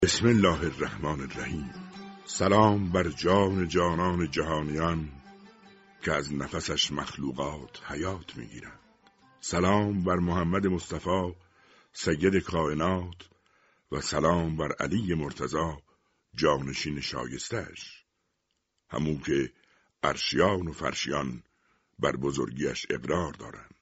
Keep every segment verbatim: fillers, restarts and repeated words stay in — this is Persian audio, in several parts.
بسم الله الرحمن الرحیم. سلام بر جان جانان جهانیان که از نفسش مخلوقات حیات میگیرند. سلام بر محمد مصطفی سید کائنات و سلام بر علی مرتضی جانشین شایسته‌اش، همون که عرشیان و فرشیان بر بزرگیش اقرار دارند.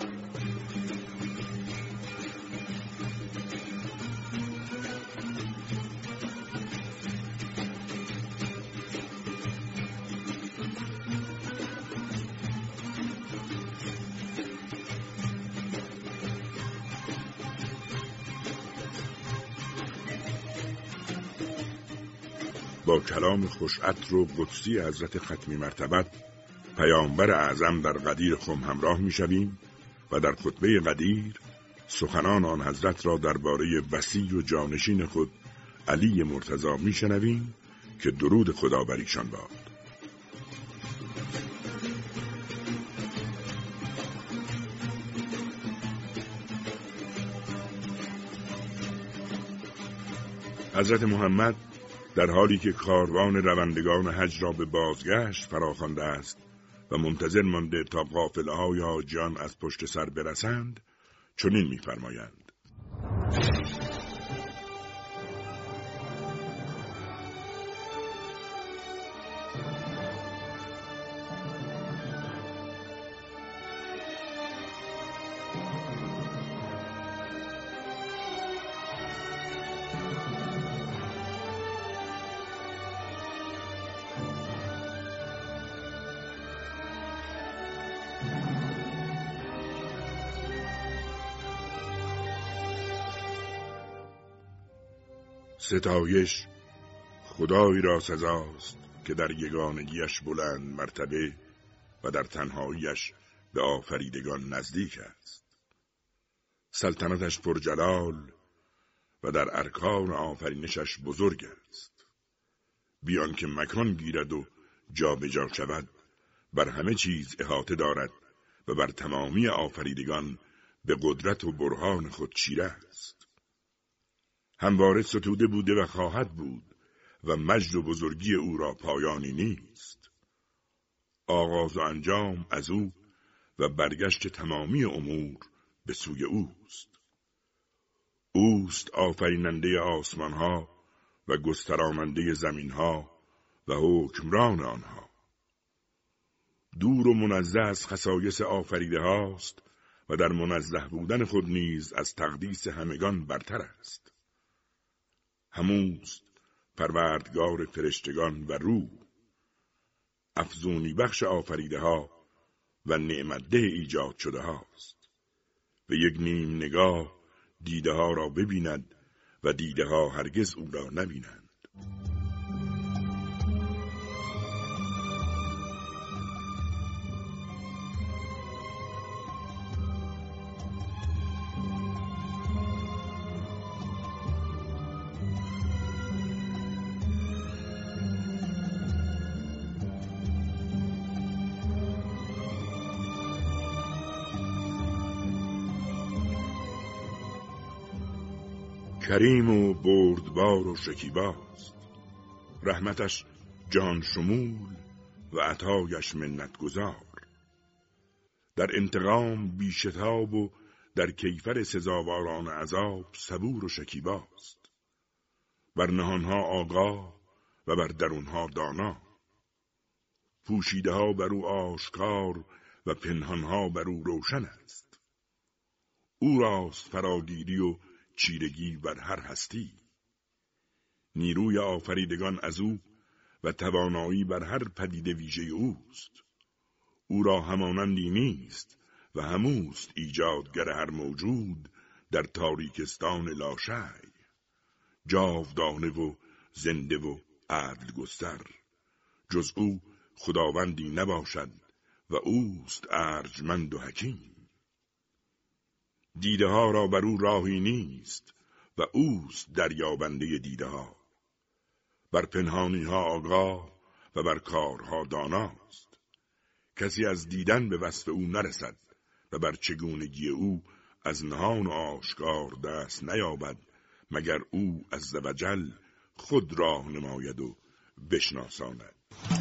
با کلام خوشعطر و قدسی حضرت ختمی مرتبت پیامبر اعظم در قدیر خم همراه می شویم و در خطبه قدیر سخنان آن حضرت را درباره وصی و جانشین خود علی مرتضی می شنویم که درود خدا بر ایشان باد. حضرت محمد در حالی که کاروان روندگان حج را به بازگشت فراخوانده است و منتظر مانده تا قافله‌های حاجیان از پشت سر برسند، چنین می‌فرمایند: ستایش خدایی را سزاست که در یگانگیش بلند مرتبه و در تنهاییش به آفریدگان نزدیک است. سلطنتش پرجلال و در ارکان آفرینشش بزرگ است. بیان که مکان گیرد و جا به جا شود، بر همه چیز احاطه دارد و بر تمامی آفریدگان به قدرت و برهان خود چیره است. همواره ستوده بوده و خواهد بود و مجد و بزرگی او را پایانی نیست. آغاز و انجام از او و برگشت تمامی امور به سوی اوست. اوست آفریننده آسمانها و گستراننده زمینها و حکمران آنها. دور و منزه از خصایص آفریده هاست و در منزه بودن خود نیز از تقدیس همگان برتر است. هموست پروردگار فرشتگان و روح، افزونی بخش آفریده ها و نعمتده ایجاد شده هاست. به یک نیم نگاه دیده ها را ببیند و دیده ها هرگز او را نبینند. کریم و بردبار و شکیباست، رحمتش جان شمول و عطایش منت گذار. در انتقام بیشتاب و در کیفر سزاواران عذاب صبور و شکیباست. بر نهانها آگاه و بر درونها دانا، پوشیده ها بر او آشکار و پنهانها بر او روشن است. او راست فراگیری و چیرگی بر هر هستی. نیروی آفریدگان از او و توانایی بر هر پدیده ویژه اوست. او را همانندی نیست و هموست ایجادگر هر موجود در تاریکستان لاشی، جاودانه و زنده و عدل گستر. جز او خداوندی نباشد و اوست ارجمند و حکیم. دیده ها را بر او راهی نیست و اوست دریابنده دیده ها. بر پنهانی ها آگاه و بر کارها داناست. کسی از دیدن به وصف او نرسد و بر چگونگی او از نهان و آشکار دست نیابد مگر او عزوجل خود راه نماید و بشناساند.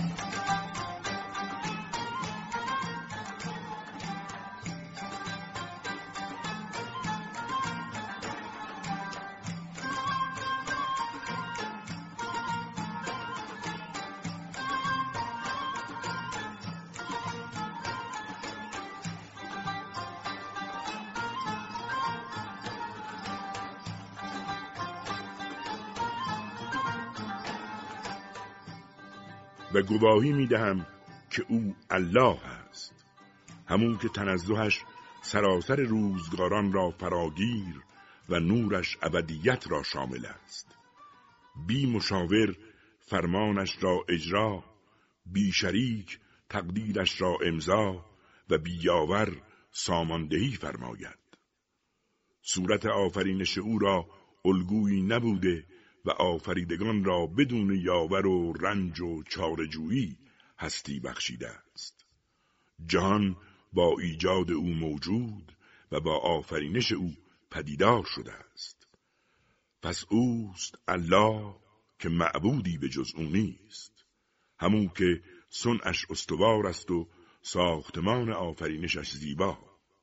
و گواهی می دهم که او الله است، همون که تنزهش سراسر روزگاران را فراگیر و نورش ابدیت را شامل است. بی مشاور فرمانش را اجرا، بی شریک تقدیرش را امضا و بی یاور ساماندهی فرماید. صورت آفرینش او را الگویی نبوده و آفریدگان را بدون یاور و رنج و چاره‌جویی هستی بخشیده است. جهان با ایجاد او موجود و با آفرینش او پدیدار شده است. پس اوست الله که معبودی به جز او نیست، همون که صنعش استوار است و ساختمان آفرینشش زیبا.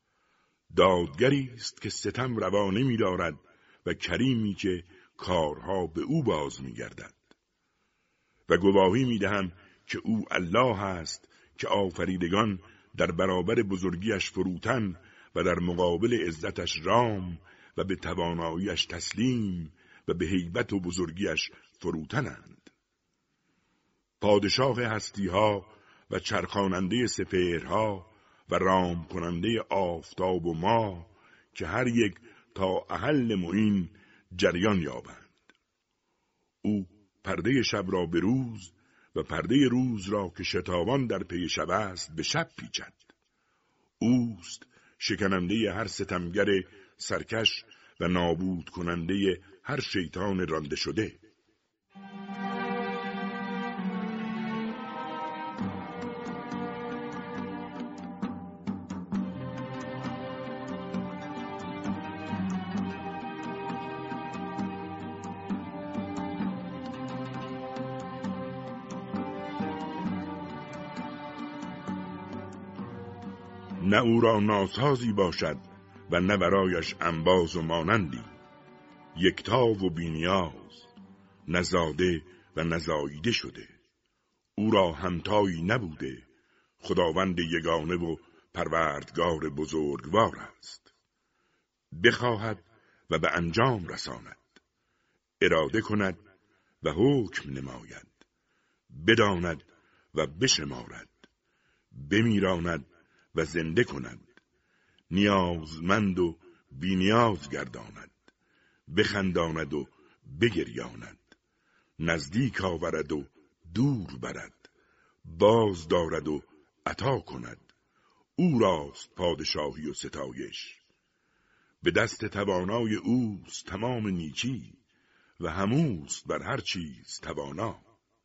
دادگری است که ستم روا نمی دارد و کریمی که کارها به او باز می گردد. و گواهی می دهم که او الله است که آفریدگان در برابر بزرگیش فروتن و در مقابل عزتش رام و به تواناییش تسلیم و به هیبت و بزرگیش فروتنند. پادشاه هستیها و چرخاننده سپهرها و رام کننده آفتاب و ماه که هر یک تا احل معین جریان یابند. او پرده شب را به روز و پرده روز را که شتابان در پی شب است به شب پیچد. اوست شکننده هر ستمگر سرکش و نابود کننده هر شیطان رانده شده. نه او را ناسازی باشد و نه برایش انباز و مانندی، یکتا و بینیاز، نزاده و نزاییده شده. او را همتایی نبوده، خداوند یگانه و پروردگار بزرگوار است. بخواهد و به انجام رساند، اراده کند و حکم نماید، بداند و بشمارد، بمیراند و زنده کند، نیازمند و بینیاز گرداند، بخنداند و بگریاند، نزدیک آورد و دور برد، باز دارد و عطا کند. او راست پادشاهی و ستایش، به دست توانای اوست تمام نیکی و هموست بر هر چیز توانا.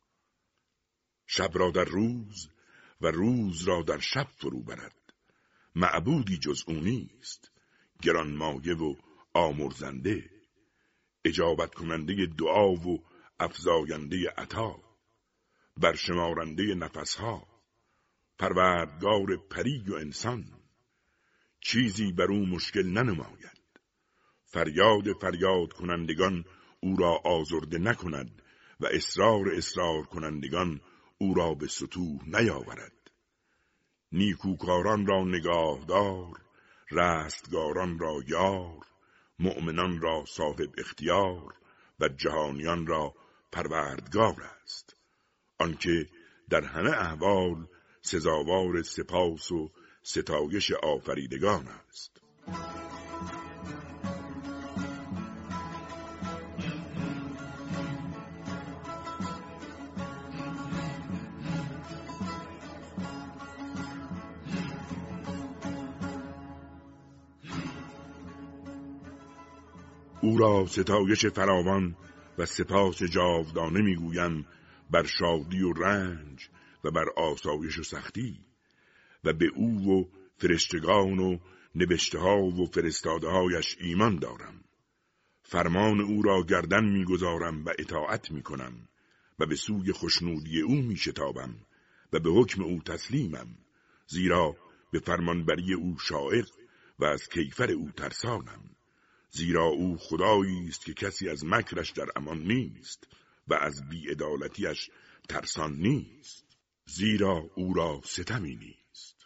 شب را در روز و روز را در شب فرو برد، معبودی جز او نیست، گرانمایه و آمرزنده، اجابت کننده دعا و افزاینده عطا، برشمارنده نفسها، پروردگار پری و انسان. چیزی بر او مشکل ننماید، فریاد فریاد کنندگان او را آزرده نکند و اصرار اصرار کنندگان او را به سطوح نیاورد. نیکوکاران را نگاهدار، رستگاران را یار، مؤمنان را صاحب اختیار و جهانیان را پروردگار است. آنکه در همه احوال سزاوار سپاس و ستایش آفریدگان است. او را ستایش فراوان و سپاس جاودانه میگویم بر شادی و رنج و بر آسایش و سختی، و به او و فرشتگان و نبشته ها و فرستاده هایش ایمان دارم فرمان او را گردن میگذارم و اطاعت میکنم و به سوی خوشنودی او میشتابم و به حکم او تسلیمم، زیرا به فرمانبری او شائق و از کیفر او ترسانم. زیرا او خدایی است که کسی از مکرش در امان نیست و از بی‌عدالتیش ترسان نیست، زیرا او را ستمی نیست.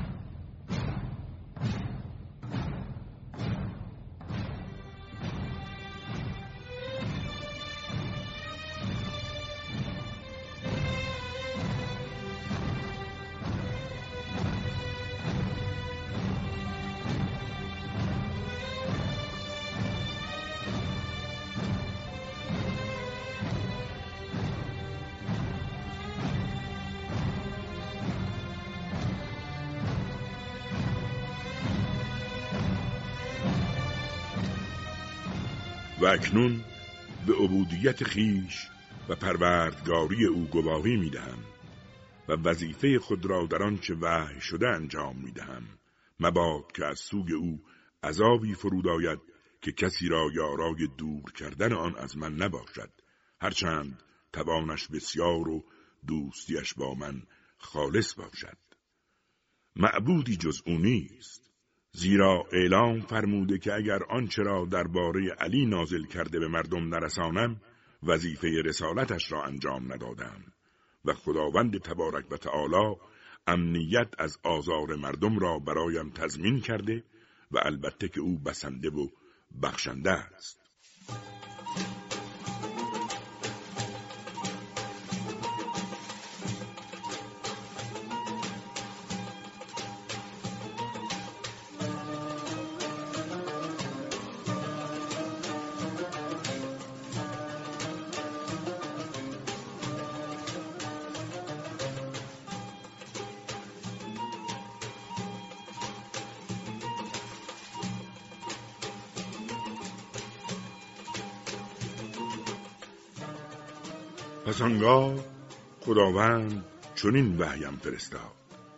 و اکنون به عبودیت خیش و پروردگاری او گواهی میدهم و وظیفه خود را در آنچه وحی شده انجام میدهم، مباد که از سوی او عذابی فرود آید که کسی را یارای دور کردن آن از من نباشد، هرچند توانش بسیار و دوستیش با من خالص باشد. معبودی جز او نیست، زیرا اعلام فرموده که اگر آنچه را درباره علی نازل کرده به مردم نرسانم، وظیفه رسالتش را انجام ندادم و خداوند تبارک و تعالی امنیت از آزار مردم را برایم تضمین کرده و البته که او بسنده و بخشنده است. پس آنگاه خداوند چنین وحیم فرستاد: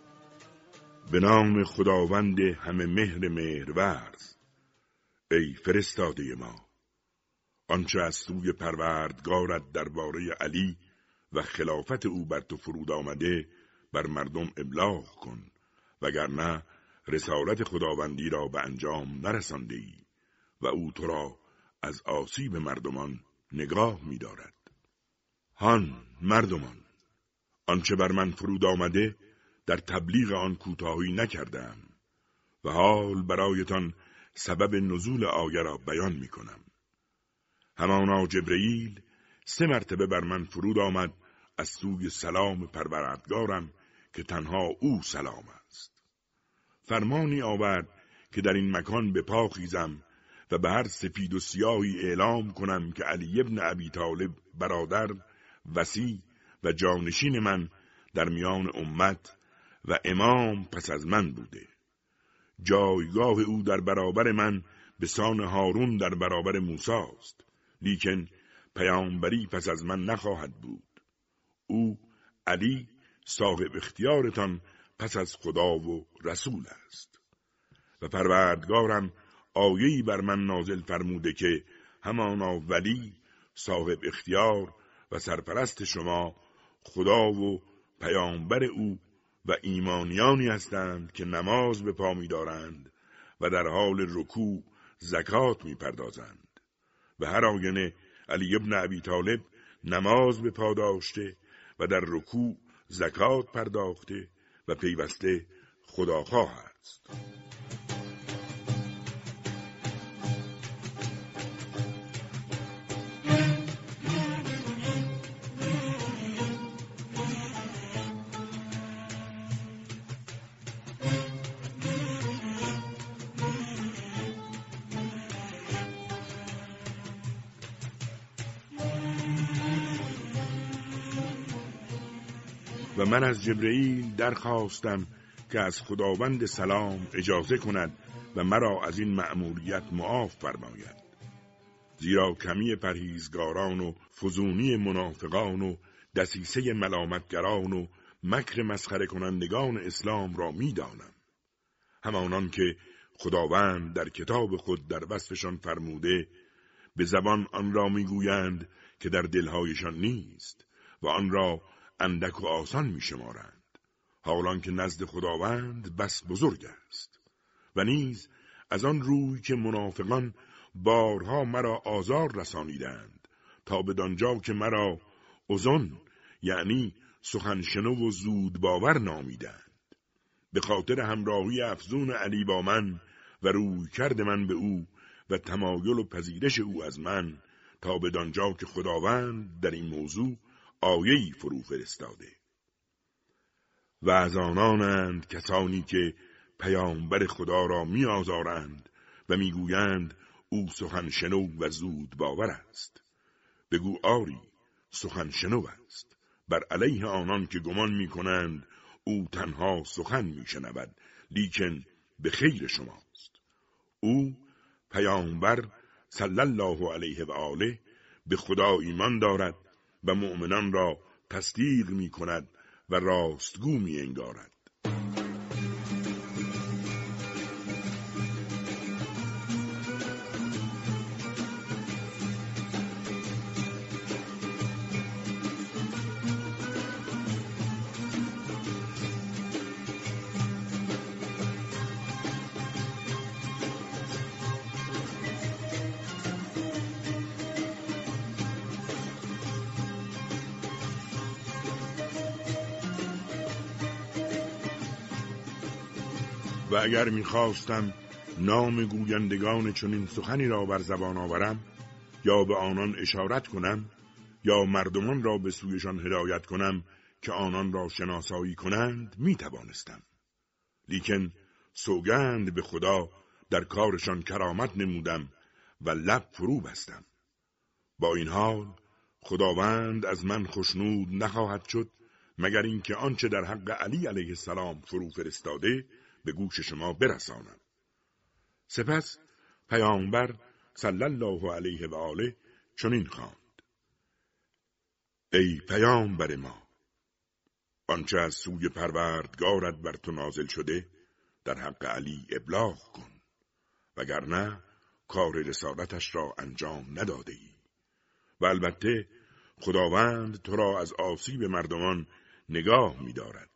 به نام خداوند همه مهر مهرورز، ای فرستاده ما، آنچه از سوی پروردگارت درباره علی و خلافت او بر تو فرود آمده بر مردم ابلاغ کن، وگرنه رسالت خداوندی را به انجام نرسانده ای و او تو را از آسیب مردمان نگاه می دارد. هان مردمان، آنچه بر من فرود آمده در تبلیغ آن کوتاهی نکردم و حال برایتان سبب نزول آیه را بیان می کنم. همانا جبرئیل سه مرتبه بر من فرود آمد از سوی سلام پروردگارم که تنها او سلام است. فرمانی آورد که در این مکان به پا خیزم و به هر سپید و سیاهی اعلام کنم که علی ابن ابی طالب برادر، وصی و جانشین من در میان امت و امام پس از من بوده. جایگاه او در برابر من به سان هارون در برابر موسی است، لیکن پیامبری پس از من نخواهد بود. او علی صاحب اختیارتان پس از خدا و رسول است. و پروردگارم آیه‌ای بر من نازل فرموده که همانا ولی صاحب اختیار و سرپرست شما خدا و پیامبر او و ایمانیانی هستند که نماز به پا می دارند و در حال رکوع زکات می پردازند. و هر آینه علی ابن ابی طالب نماز به پا داشته و در رکوع زکات پرداخته و پیوسته خداخواه است. و من از جبرئیل درخواستم که از خداوند سلام اجازه کند و مرا از این مأموریت معاف فرماید، زیرا کمی پرهیزگاران و فزونی منافقان و دسیسه ملامتگران و مکر مسخره کنندگان اسلام را می دانم، همانان که خداوند در کتاب خود در وصفشان فرموده به زبان آن را میگویند که در دلهایشان نیست و آن را اندک و آسان میشمارند، حالان که نزد خداوند بس بزرگ است. و نیز از آن روی که منافقان بارها مرا آزار رسانیدند تا بدانجا که مرا اذن یعنی سخنشنو و زود باور نامیدند، به خاطر همراهی افزون علی با من و روی کرد من به او و تمایل و پذیرش او از من، تا بدانجا که خداوند در این موضوع آیه‌ای فرو فرستاده. و از آنانند کسانی که پیامبر خدا را می آزارند و می گویند او سخن شنو و زود باور است. بگو آری سخن شنو است، بر علیه آنان که گمان می کنند او تنها سخن می شنود لیکن به خیر شماست. او پیامبر صلی الله علیه و آله به خدا ایمان دارد و مؤمنان را تصدیق می کند و راستگو می انگارد. و اگر می‌خواستم نام گویندگان چنین سخنی را بر زبان آورم یا به آنان اشارت کنم یا مردمان را به سویشان هدایت کنم که آنان را شناسایی کنند می توانستم، لیکن سوگند به خدا در کارشان کرامت نمودم و لب فرو بستم. با این حال خداوند از من خشنود نخواهد شد مگر اینکه آنچه در حق علی علیه السلام فرو فرستاده به گوش شما برسانم. سپس پیامبر صلی الله علیه و آله چنین خواند: ای پیامبر ما، آنچه از سوی پروردگارت بر تو نازل شده در حق علی ابلاغ کن، وگرنه کار رسالتش را انجام نداده ای. و البته خداوند تو را از آسیب مردمان نگاه می دارد.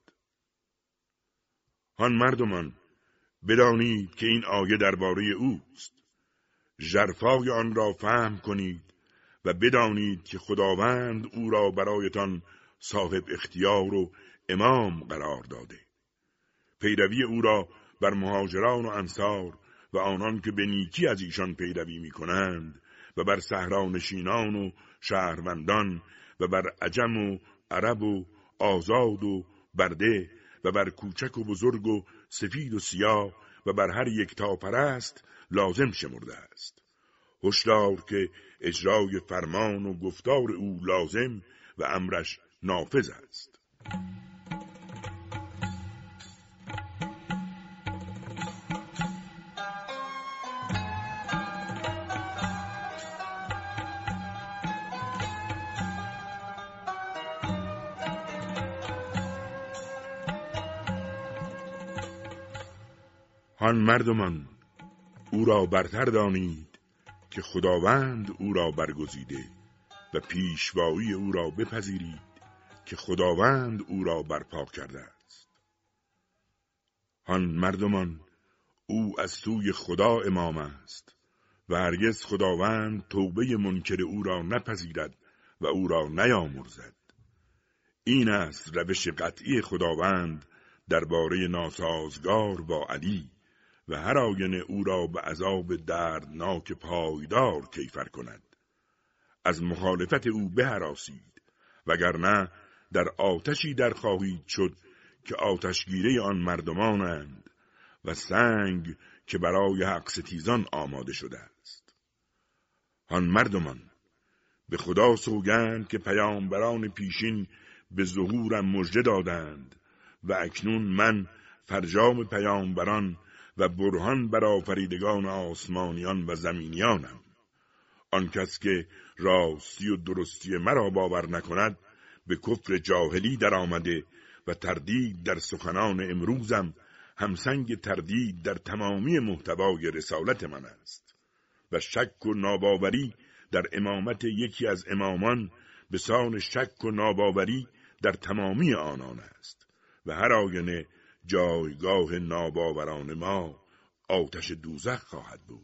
آن مردمان بدانید که این آیه درباره اوست. ژرفای آن را فهم کنید و بدانید که خداوند او را برایتان صاحب اختیار و امام قرار داده. پیروی او را بر مهاجران و انصار و آنان که به نیکی از ایشان پیروی می کنند و بر صحرانشینان و شهروندان و بر عجم و عرب و آزاد و برده و بر کوچک و بزرگ و سفید و سیاه و بر هر یک تا پرست لازم شمرده است. هشدار که اجرای فرمان و گفتار او لازم و امرش نافذ است. آن مردمان او را برتر دانید که خداوند او را برگزیده و پیشوایی او را بپذیرید که خداوند او را برپا کرده است. آن مردمان او از سوی خدا امام است و هرگز خداوند توبه منکر او را نپذیرد و او را نیامرزد. این است روش قطعی خداوند درباره ناسازگار با علی و هر آینه او را به عذاب دردناک پایدار کیفر کند. از مخالفت او بهراسید، وگرنه در آتشی در خواهید شد که آتشگیره آن مردمانند و سنگ که برای حق ستیزان آماده شده است. آن مردمان به خدا سوگند که پیامبران پیشین به ظهورم مژده دادند و اکنون من فرجام پیامبران و برهان بر آفریدگان آسمانیان و زمینیانم. آن کس که راستی و درستی مرا باور نکند به کفر جاهلی در آمده و تردید در سخنان امروزم همسنگ تردید در تمامی محتوای رسالت من است و شک و ناباوری در امامت یکی از امامان به سان شک و ناباوری در تمامی آنان است و هر آینه جایگاه ناباوران ما آتش دوزخ خواهد بود.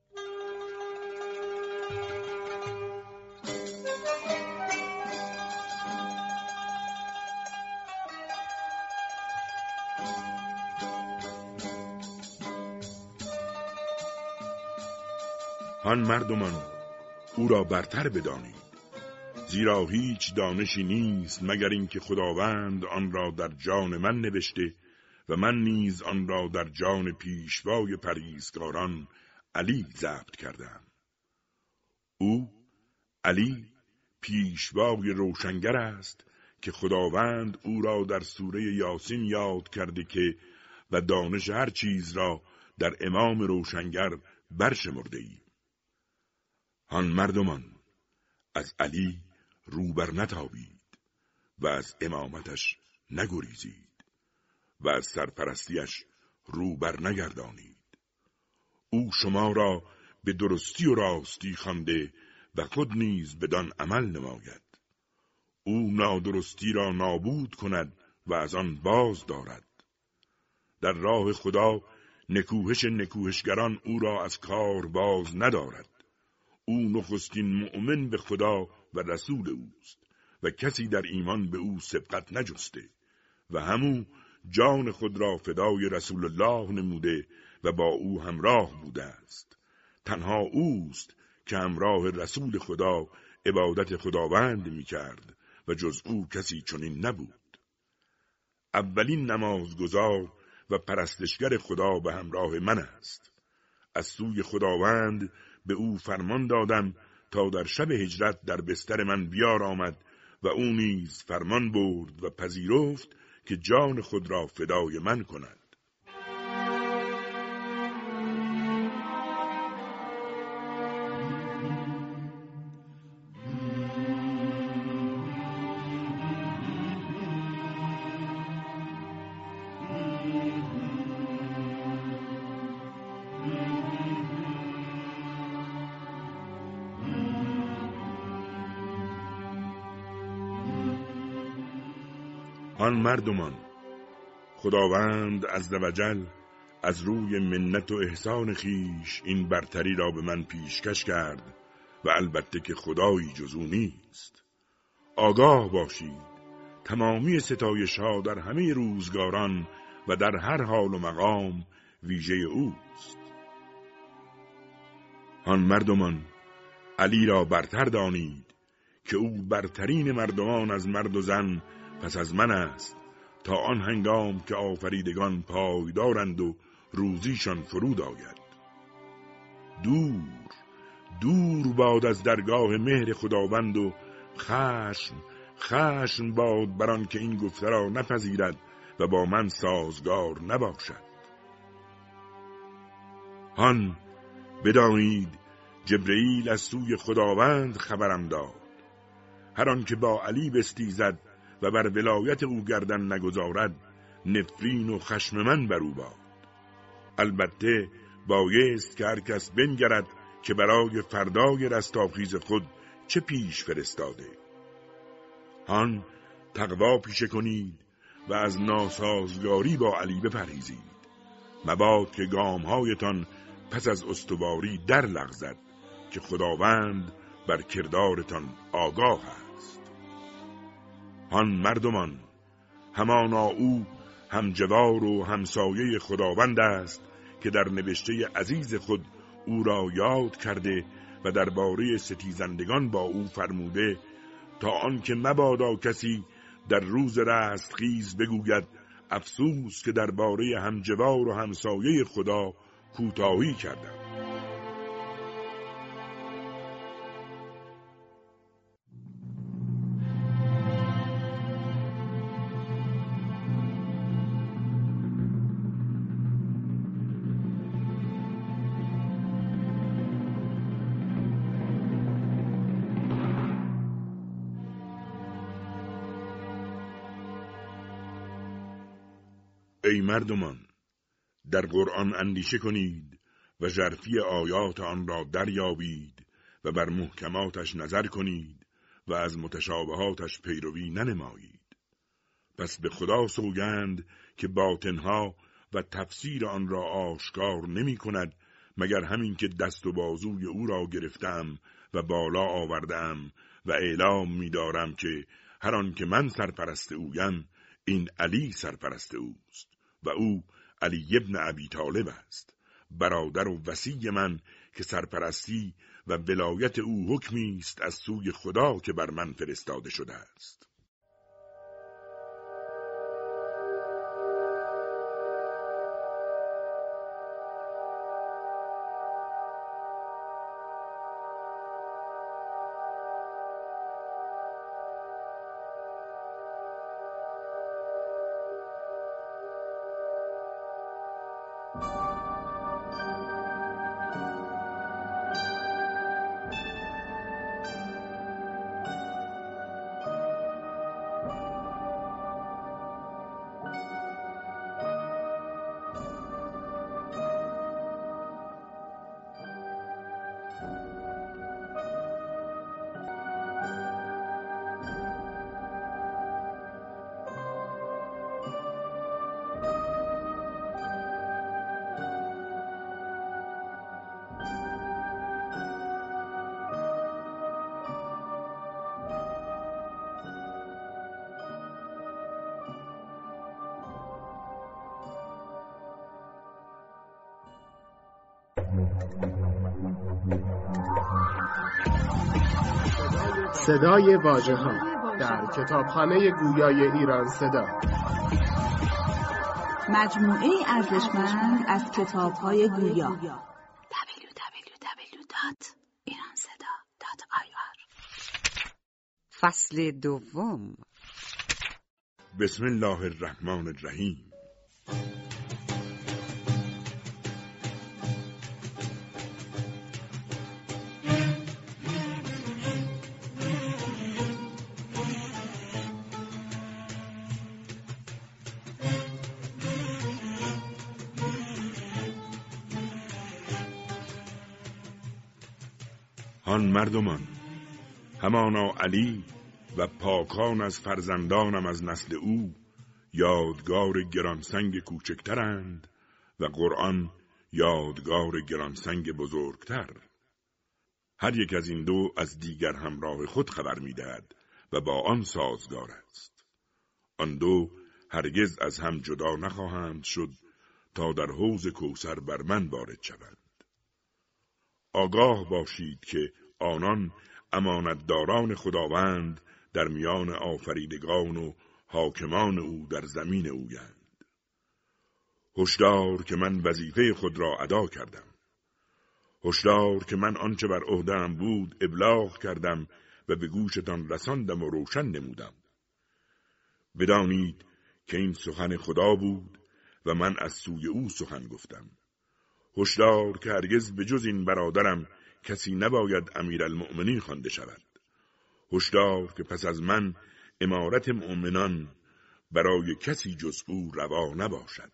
آن مردمان او را برتر بدانید، زیرا هیچ دانشی نیست مگر اینکه خداوند آن را در جان من نوشته و من نیز آن را در جان پیشوای پرهیزکاران علی ضبط کردم. او علی پیشوای روشنگر است که خداوند او را در سوره یاسین یاد کرده که و دانش هر چیز را در امام روشنگر برشمرده ای. آن مردمان از علی روبر نتابید و از امامتش نگریزید و از سرپرستیش روبر نگردانید. او شما را به درستی و راستی خوانده و خود نیز بدان عمل نماید. او نادرستی را نابود کند و از آن باز دارد. در راه خدا نکوهش نکوهشگران او را از کار باز ندارد. او نخستین مؤمن به خدا و رسول اوست و کسی در ایمان به او سبقت نجسته و همو جان خود را فدای رسول الله نموده و با او همراه بوده است. تنها اوست که همراه رسول خدا عبادت خداوند می کرد و جز او کسی چنین نبود. اولین نمازگزار و پرستشگر خدا به همراه من است. از سوی خداوند به او فرمان دادم تا در شب هجرت در بستر من بیار آمد و او نیز فرمان برد و پذیرفت که جان خود را فدای من کند. آن مردمان خداوند عزوجل از روی منت و احسان خیش این برتری را به من پیشکش کرد و البته که خدایی جز او نیست. آگاه باشید تمامی ستایش ها در همه روزگاران و در هر حال و مقام ویژه اوست. آن مردمان علی را برتر دانید که او برترین مردمان از مرد و زن پس از من است تا آن هنگام که آفریدگان پایدارند و روزیشان فرود آید. دور دور باد از درگاه مهر خداوند و خشم خشم باد بران که این گفته را نپذیرد و با من سازگار نباشد. هان بدانید جبرئیل از سوی خداوند خبرم داد. هر آن که با علی بستیزد و بر ولایت او گردن نگذارد نفرین و خشم من بر او باد. البته بایست که هر کس بنگرد که برای فردای رستاخیز خود چه پیش فرستاده. هان تقوا پیشه کنید و از ناسازگاری با علی بپرهیزید، مباد که گامهایتان پس از استواری در لغزد که خداوند بر کردارتان آگاه است. آن مردمان همانا او همجوار و همسایه خداوند است که در نوشته عزیز خود او را یاد کرده و درباره ستیزندگان با او فرموده تا آنکه مبادا کسی در روز رستخیز بگوید افسوس که درباره همجوار و همسایه خدا کوتاهی کردم. ای مردمان، در قرآن اندیشه کنید و ژرفی آیات آن را دریابید و بر محکماتش نظر کنید و از متشابهاتش پیروی ننمایید. پس به خدا سوگند که باطنها و تفسیر آن را آشکار نمی کند مگر همین که دست و بازوی او را گرفتم و بالا آوردم و اعلام می دارم که هر آن که من سرپرست اویم این علی سرپرست اوست و او علی ابن ابی طالب است، برادر و وصی من که سرپرستی و ولایت او حکمی است از سوی خدا که بر من فرستاده شده است. صدای واژه‌ها در کتابخانه گویای ایران صدا، مجموعه ارزشمند از کتاب‌های گویا. دبلیو دبلیو دبلیو دات ایران صدا دات آی آر. فصل دوم. بسم الله الرحمن الرحیم. آن مردمان، همانا علی و پاکان از فرزندانم از نسل او، یادگار گرانسنگ کوچکترند و قرآن یادگار گرانسنگ بزرگتر. هر یک از این دو از دیگر همراه خود خبر می‌دهد و با آن سازگار است. آن دو هرگز از هم جدا نخواهند شد تا در حوض کوثر بر من وارد شوند. آگاه باشید که آنان امانتداران خداوند در میان آفریدگان و حاکمان او در زمین اویند. هشدار که من وظیفه خود را ادا کردم. هشدار که من آنچه بر عهده‌ام بود ابلاغ کردم و به گوشتان رساندم و روشن نمودم. بدانید که این سخن خدا بود و من از سوی او سخن گفتم. هشدار که هرگز به جز این برادرم کسی نباید امیرالمؤمنین خوانده شود. هشدار که پس از من امارت مؤمنان برای کسی جز او روا نباشد.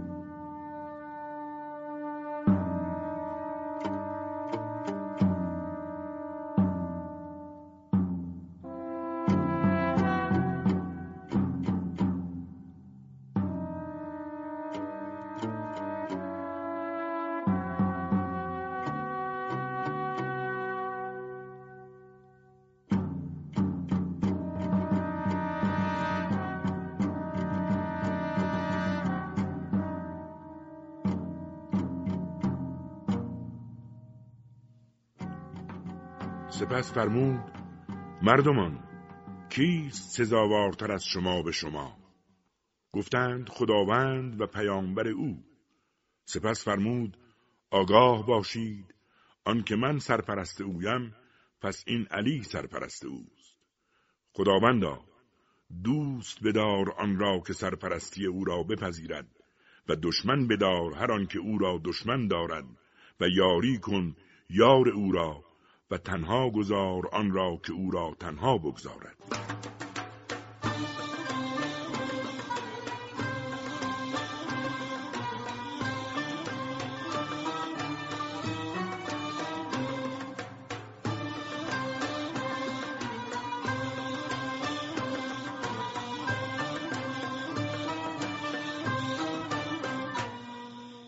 سپس فرمود: مردمان، کیست سزاوارتر از شما به شما؟ گفتند خداوند و پیامبر او. سپس فرمود: آگاه باشید آنکه من سرپرست اویم، پس این علی سرپرست اوست. خداوندا، دوست بدار آن را که سرپرستی او را بپذیرد و دشمن بدار هر آن که او را دشمن دارد و یاری کن یار او را و تنها گذار آن را که او را تنها بگذارد.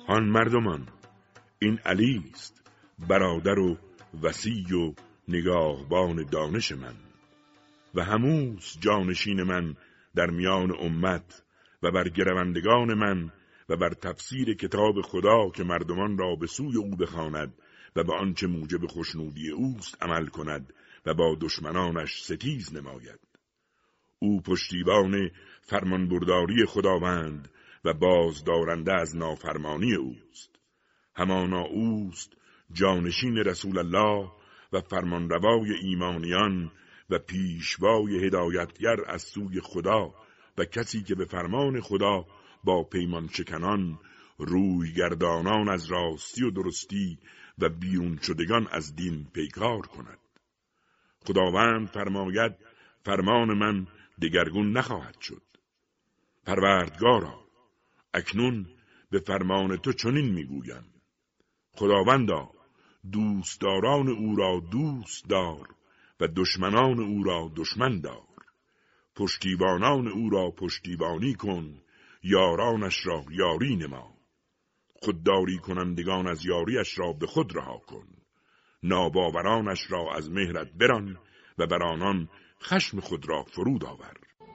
آن مردمان، این علی است، برادر و وصی و نگاهبان دانش من و هموس جانشین من در میان امت و بر گروندگان من و بر تفسیر کتاب خدا که مردمان را به سوی او بخواند و به آنچه موجب خوشنودی اوست عمل کند و با دشمنانش ستیز نماید. او پشتیبان فرمانبرداری خداوند و بازدارنده از نافرمانی اوست. همانا اوست جانشین رسول الله و فرمانروای ایمانیان و پیشوای هدایتگر از سوی خدا و کسی که به فرمان خدا با پیمان شکنان، روی گردانان از راستی و درستی و بیرون شدگان از دین پیکار کند. خداوند فرماید فرمان من دگرگون نخواهد شد. پروردگارا، اکنون به فرمان تو چنین میگویم: خداوندا، دوستداران او را دوست دار و دشمنان او را دشمن دار. پشتیبانان او را پشتیبانی کن، یارانش را یاری نما. خودداری کنندگان از یاریش را به خود رها کن. ناباورانش را از مهرت بران و بر آنان خشم خود را فرود آور.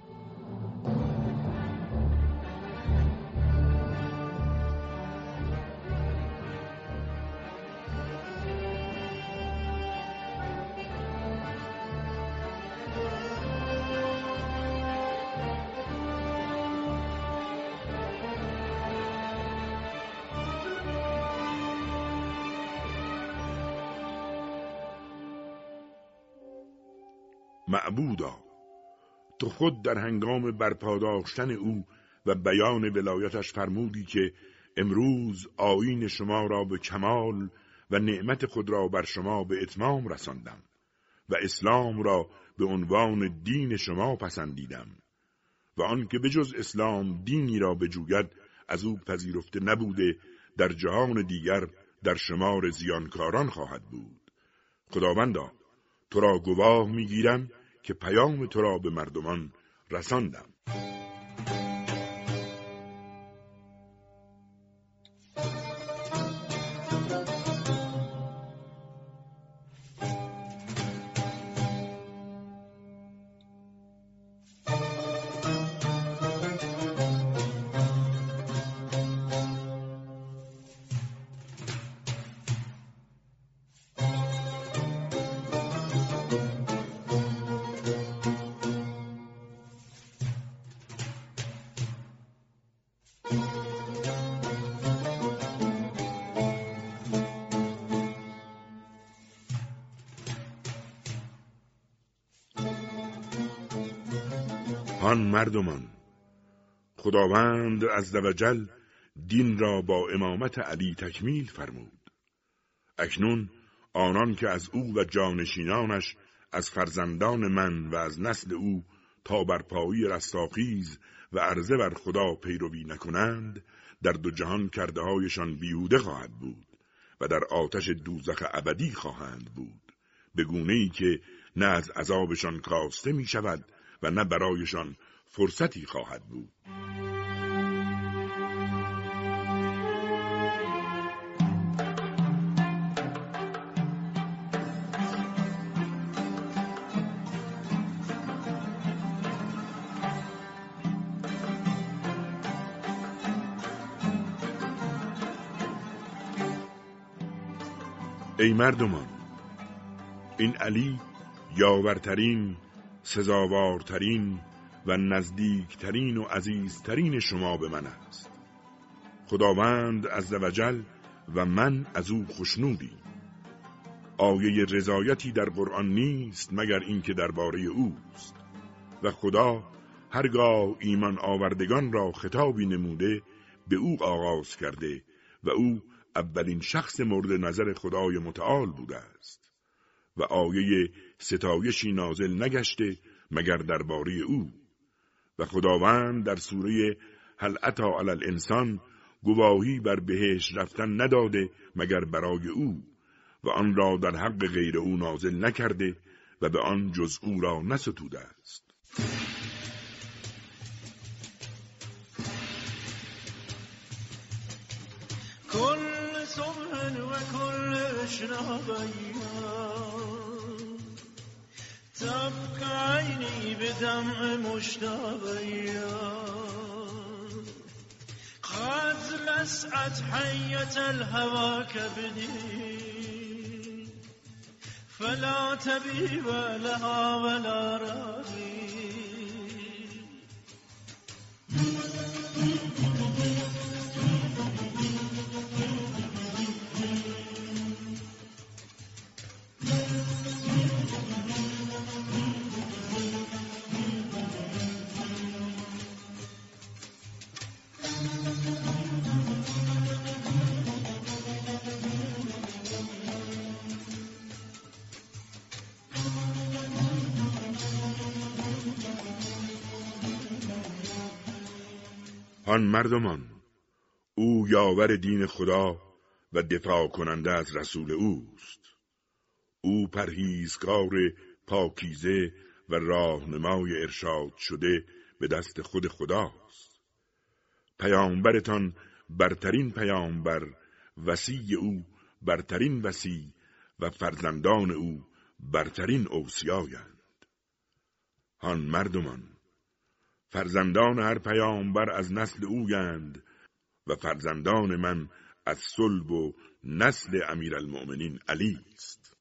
معبودا، تو خود در هنگام برپاداشتن او و بیان ولایتش فرمودی که امروز آیین شما را به کمال و نعمت خود را بر شما به اتمام رساندم و اسلام را به عنوان دین شما پسندیدم و آن که به جز اسلام دینی را بجوید از او پذیرفته نبوده در جهان دیگر در شمار زیانکاران خواهد بود. خداوندا، تو را گواه میگیرم که پیام تو را به مردمان رساندم. آن مردمان، خداوند عزوجل دین را با امامت علی تکمیل فرمود. اکنون آنان که از او و جانشینانش از فرزندان من و از نسل او تا بر پایی رستاخیز و عرضه بر خدا پیروی نکنند، در دو جهان کرده هایشان بیهوده خواهد بود و در آتش دوزخ ابدی خواهند بود، به گونه‌ای که نه از عذابشان کاسته می شود و نه برایشان فرصتی خواهد بود. ای مردمان، این علی یاورترین، سزاوارترین و نزدیکترین و عزیزترین شما به من است. خداوند عزوجل و من از او خوشنودیم. آیه رضایتی در قرآن نیست مگر اینکه درباره اوست و خدا هرگاه ایمان آوردگان را خطابی نموده به او آغاز کرده و او اولین شخص مورد نظر خدای متعال بوده است و آیه ستایشی نازل نگشته مگر درباره او و خداوند در سوره هل اتی علی الانسان گواهی بر بهشت رفتن نداده مگر برای او و آن را در حق غیر او نازل نکرده و به آن جز او را نستوده است. بشنویم طبق عینی به دمع مشتاقیم قد لسعت حیت الهوا کبدی فلا طبیب لها ولا راقی. آن مردمان، او یاور دین خدا و دفاع کننده از رسول اوست. او پرهیزکار پاکیزه و راهنمای ارشاد شده به دست خود خداست. پیامبرتان برترین پیامبر، وصی او برترین وصی و فرزندان او برترین اوصیایند. آن مردمان، فرزندان هر پیامبر از نسل اویند و فرزندان من از صلب و نسل امیرالمؤمنین علی است.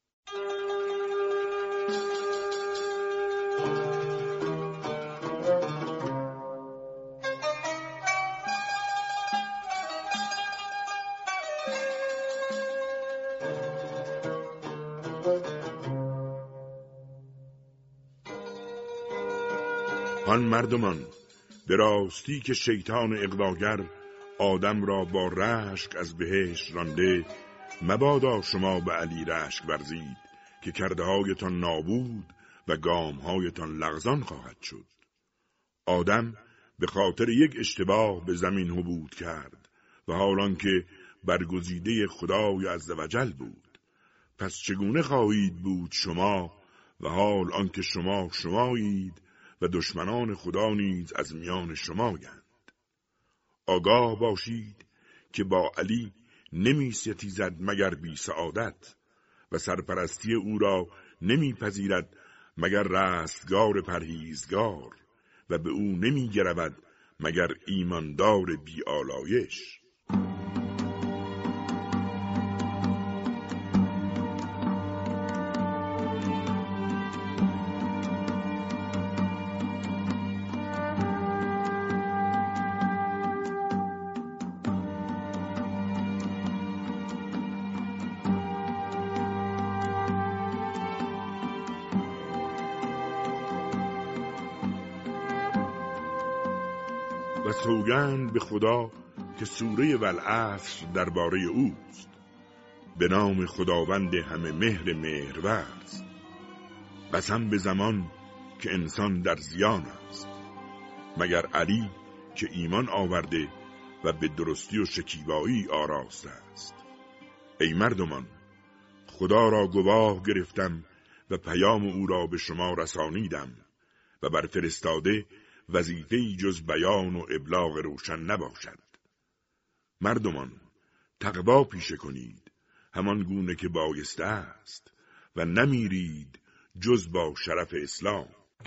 آن مردمان، به راستی که شیطان اغواگر آدم را با رشک از بهشت رانده، مبادا شما به علی رشک ورزید که کرده هایتان نابود و گام هایتان لغزان خواهد شد. آدم به خاطر یک اشتباه به زمین هبوط کرد و حالان که برگزیده خدای عزوجل بود. پس چگونه خواهید بود شما و حال آنکه شما شمایید و دشمنان خدا نیز از میان شمایند. آگاه باشید که با علی نمی ستیزد مگر بی سعادت و سرپرستی او را نمی پذیرد مگر رستگار پرهیزگار و به او نمی گرود مگر ایماندار بی آلایش. و سوگند به خدا که سوره والعصر درباره اوست. به نام خداوند همه مهر مهرورز. قسم به زمان که انسان در زیان است، مگر علی که ایمان آورده و به درستی و شکیبایی آراسته است. ای مردمان، خدا را گواه گرفتم و پیام او را به شما رسانیدم و بر فرستاده وظیفه‌ای جز بیان و ابلاغ روشن نباشد. مردمان، تقوا پیشه کنید همان گونه که بایسته است و نمیرید جز با شرف اسلام.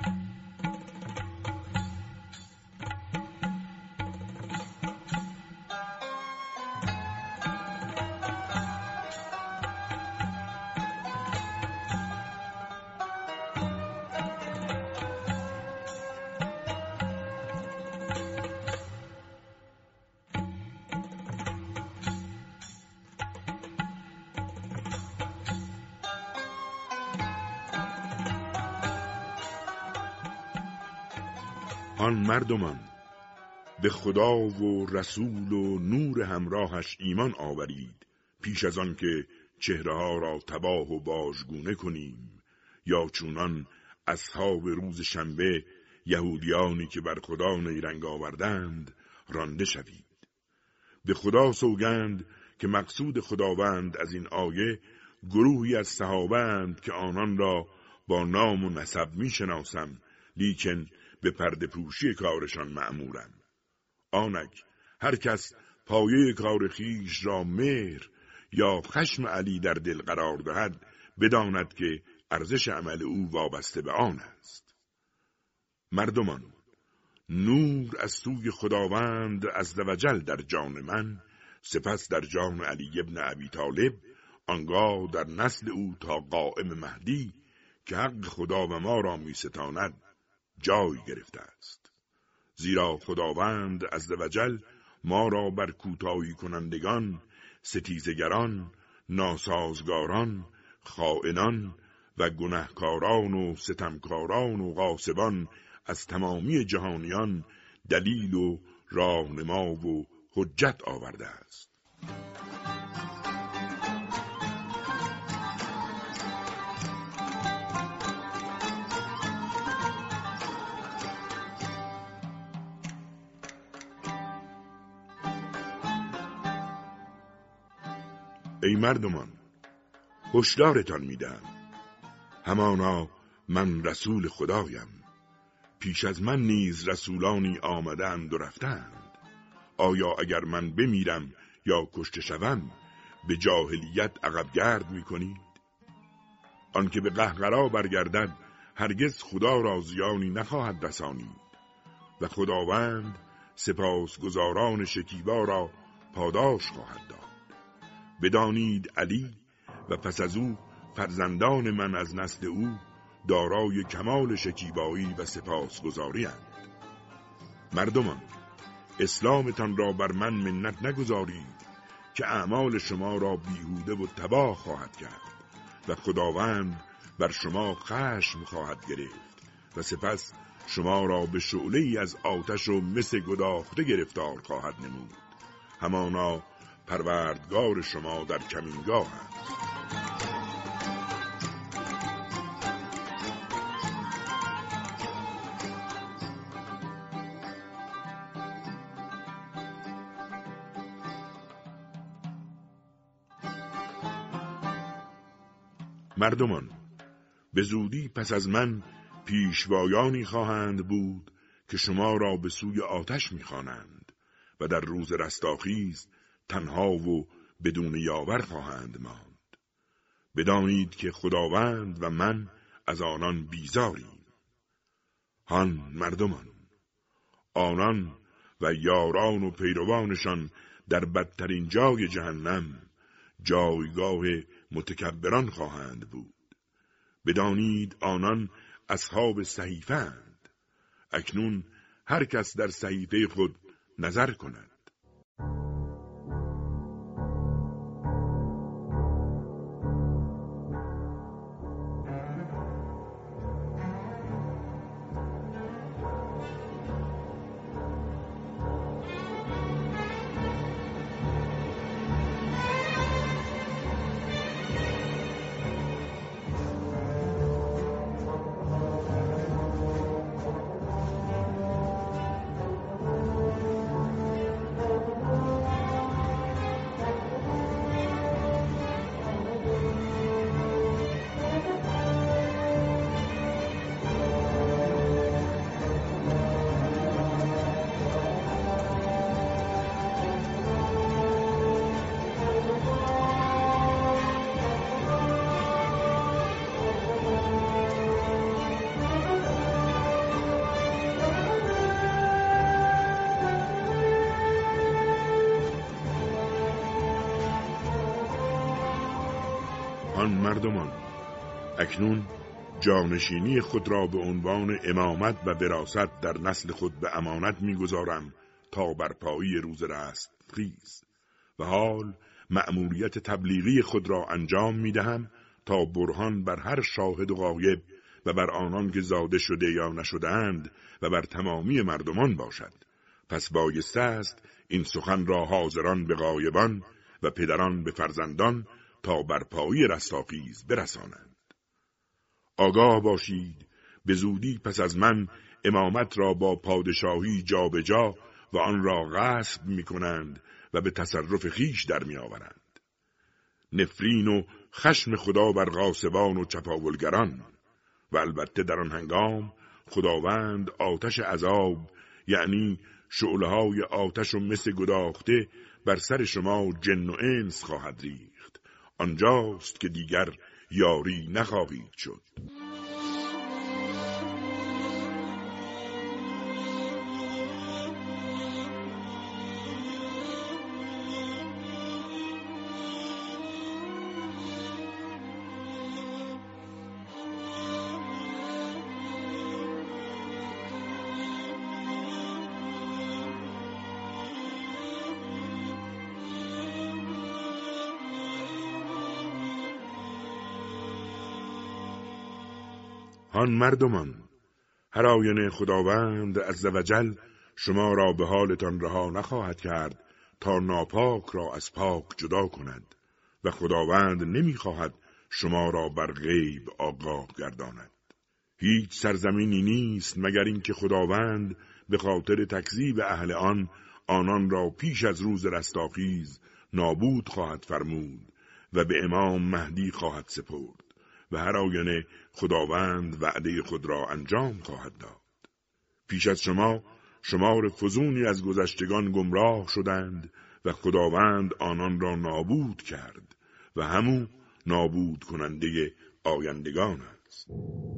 آن مردمان، به خدا و رسول و نور همراهش ایمان آورید پیش از آن که چهره ها را تباه و باژگونه کنیم، یا چونان اصحاب روز شنبه یهودیانی که بر خدا نیرنگ آوردند رانده شوید. به خدا سوگند که مقصود خداوند از این آیه گروهی از صحابه‌اند که آنان را با نام و نسب می شناسم، لیکن به پرده پوشی کارشان مأمورم. آنک هر کس پایه کار خیش را مهر یا خشم علی در دل قرار دهد، بداند که ارزش عمل او وابسته به آن است. مردمان، نور از سوی خداوند عزوجل در جان من، سپس در جان علی ابن ابی طالب، آنگاه در نسل او تا قائم مهدی که حق خدا و ما را می ستاند جای گرفته است. زیرا خداوند عزوجل ما را بر کوتاهی کنندگان، ستیزگران، ناسازگاران، خائنان و گنهکاران و ستمکاران و غاصبان از تمامی جهانیان دلیل و راهنما و حجت آورده است. ای مردمان، هشدارتان میدم، همانا من رسول خدایم. پیش از من نیز رسولانی آمدند و رفتند. آیا اگر من بمیرم یا کشته شوم به جاهلیت عقب گرد میکنید؟ آنکه به قهقرا برگردد هرگز خدا را زیانی نخواهد رسانید و خداوند سپاسگزاران شکیبا را پاداش خواهد داد. بدانید علی و پس از او فرزندان من از نسل او دارای کمال شکیبایی و سپاسگزاری اند. مردمان، اسلامتان را بر من منت نگذارید که اعمال شما را بیهوده و تباه خواهد کرد و خداوند بر شما خشم خواهد گرفت و سپس شما را به شعله‌ای از آتش و مس گداخته گرفتار خواهد نمود. همانا پروردگار شما در کمینگاه است. مردمان، به زودی پس از من پیشوایانی خواهند بود که شما را به سوی آتش می‌خوانند و در روز رستاخیز تنها و بدون یاور خواهند ماند. بدانید که خداوند و من از آنان بیزاریم. هان مردمان، آنان و یاران و پیروانشان در بدترین جای جهنم جایگاه متکبران خواهند بود. بدانید آنان اصحاب صحیفه اند. اکنون هر کس در صحیفه خود نظر کند. مردمان، اکنون جانشینی خود را به عنوان امامت و وراثت در نسل خود به امانت می‌گذارم تا برپایی روز رستخیز و حال مأموریت تبلیغی خود را انجام می‌دهم تا برهان بر هر شاهد و غایب و بر آنان که زاده شده یا نشده‌اند و بر تمامی مردمان باشد. پس بایسته است این سخن را حاضران به غایبان و پدران به فرزندان تا برپایی رستاخیز برسانند. آگاه باشید به زودی پس از من امامت را با پادشاهی جا به جا و آن را غصب می کنند و به تصرف خیش در می آورند. نفرین و خشم خدا بر غاصبان و چپاولگران و البته در آن هنگام خداوند آتش عذاب، یعنی شعله‌های آتش و مس گداخته بر سر شما جن و انس خواهد ریخت. آنجاست که دیگر یاری نخواهید شد. آن مردمان، هر آینه خداوند عزوجل شما را به حالتان رها نخواهد کرد تا ناپاک را از پاک جدا کند و خداوند نمیخواهد شما را بر غیب آگاه گرداند. هیچ سرزمینی نیست مگر اینکه خداوند به خاطر تکذیب اهل آن آنان را پیش از روز رستاخیز نابود خواهد فرمود و به امام مهدی خواهد سپرد و هر آینه خداوند وعده خود را انجام خواهد داد. پیش از شما شمار فزونی از گذشتگان گمراه شدند و خداوند آنان را نابود کرد و همو نابود کننده آیندگان است.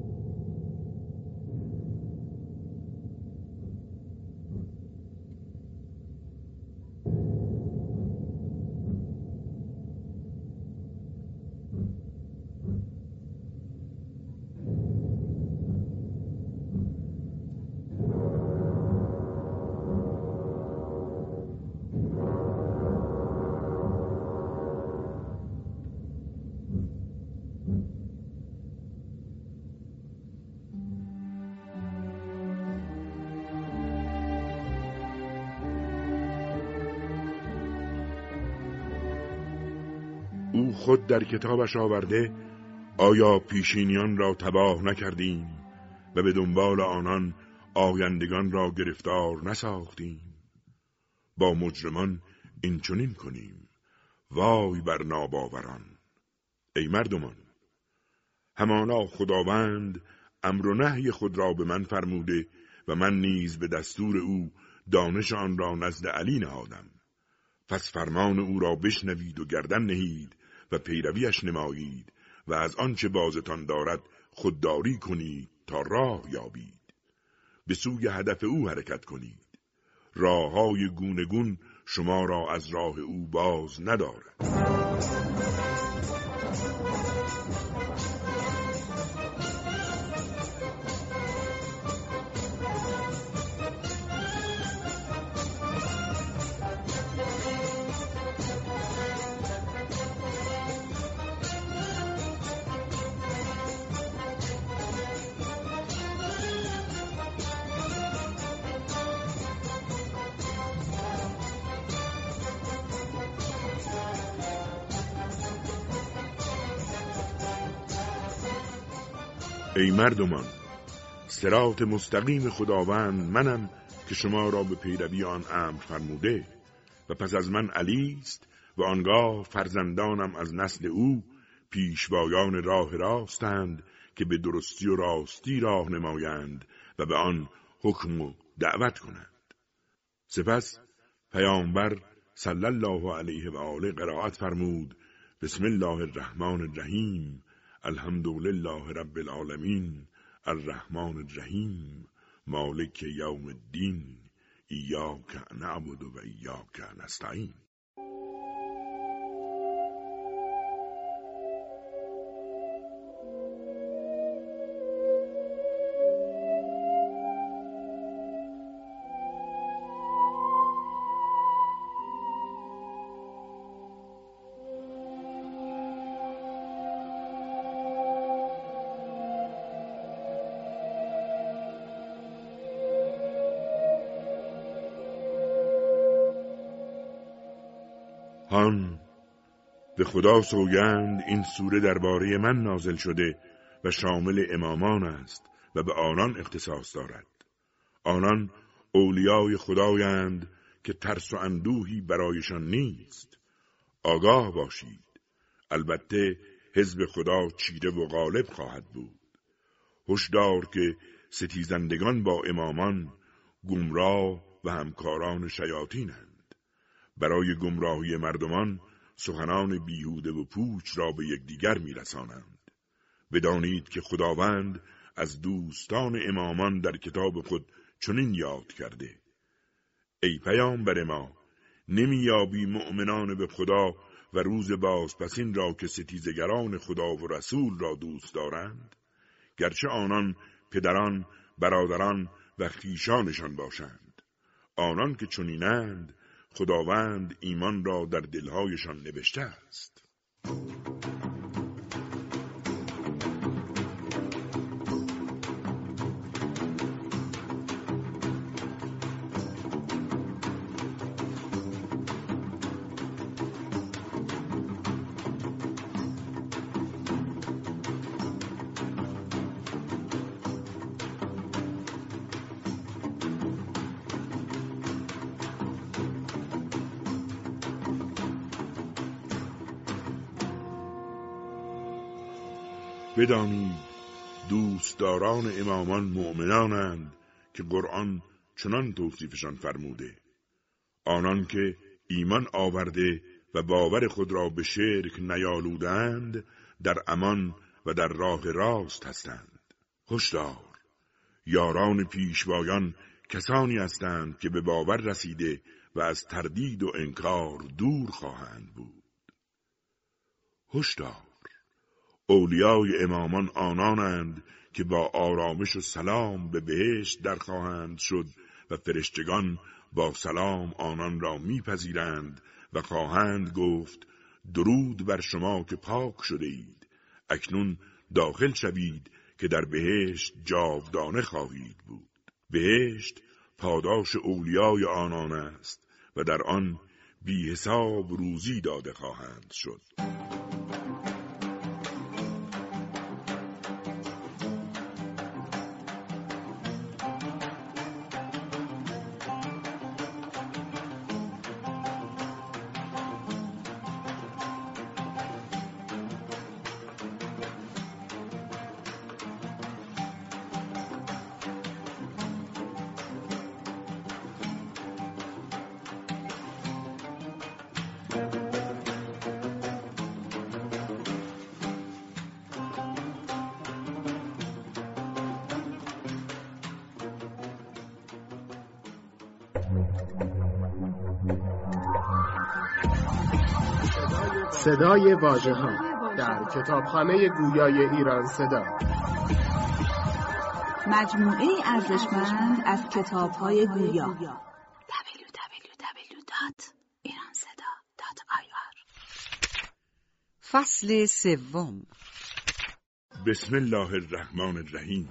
او خود در کتابش آورده آیا پیشینیان را تباه نکردیم و به دنبال آنان آیندگان را گرفتار نساختیم؟ با مجرمان این چنین کنیم، وای بر ناباوران. ای مردمان، همانا خداوند امر و نهی خود را به من فرموده و من نیز به دستور او دانش آن را نزد علی نهادم. پس فرمان او را بشنوید و گردن نهید و پیرویش نمایید و از آنچه بازتان دارد خودداری کنید تا راه یابید. به سوی هدف او حرکت کنید. راههای گونگون شما را از راه او باز ندارد. ای مردمان، صراط مستقیم خداوند منم که شما را به پیروی آن امر فرموده و پس از من علی است و آنگاه فرزندانم از نسل او پیشوایان راه راستند که به درستی و راستی راه نمایند و به آن حکم و دعوت کنند. سپس پیامبر صلی الله علیه و آله قرائت فرمود: بسم الله الرحمن الرحیم، الحمدلله رب العالمین، الرحمن الرحیم، مالک یوم الدین، ایاک نعبد و ایاک نستعین. هان، به خدا سوگند این سوره درباره من نازل شده و شامل امامان است و به آنان اختصاص دارد. آنان اولیای خدایند که ترس و اندوهی برایشان نیست. آگاه باشید، البته حزب خدا چیره و غالب خواهد بود. هشدار که ستیزندگان با امامان گمراه و همکاران شیاطینند. برای گمراهی مردمان سخنان بیهوده و پوچ را به یکدیگر می‌رسانند. بدانید که خداوند از دوستان امامان در کتاب خود چنین یاد کرده: ای پیامبر ما، نمیابی مؤمنان به خدا و روز بازپسین را که ستیزگران خدا و رسول را دوست دارند، گرچه آنان پدران، برادران و خویشانشان باشند. آنان که چنینند خداوند ایمان را در دلهایشان نوشته است. بدانید دوستداران امامان مؤمنانند که قرآن چنان توصیفشان فرموده: آنان که ایمان آورده و باور خود را به شرک نیالودند در امان و در راه راست هستند. هشدار، یاران پیشوایان کسانی هستند که به باور رسیده و از تردید و انکار دور خواهند بود. هشدار، اولیای امامان آنانند که با آرامش و سلام به بهشت در خواهند شد و فرشتگان با سلام آنان را میپذیرند و خواهند گفت: درود بر شما که پاک شده اید، اکنون داخل شوید که در بهشت جاودانه خواهید بود. بهشت پاداش اولیای آنان است و در آن بی حساب روزی داده خواهند شد. صدای واژه‌ها در کتابخانه گویای ایران صدا، مجموعه ارزشمند از کتاب‌های گویا. دبلیو دبلیو دبلیو دات ایران صدا دات آی آر. فصل سوم. بسم الله الرحمن الرحیم.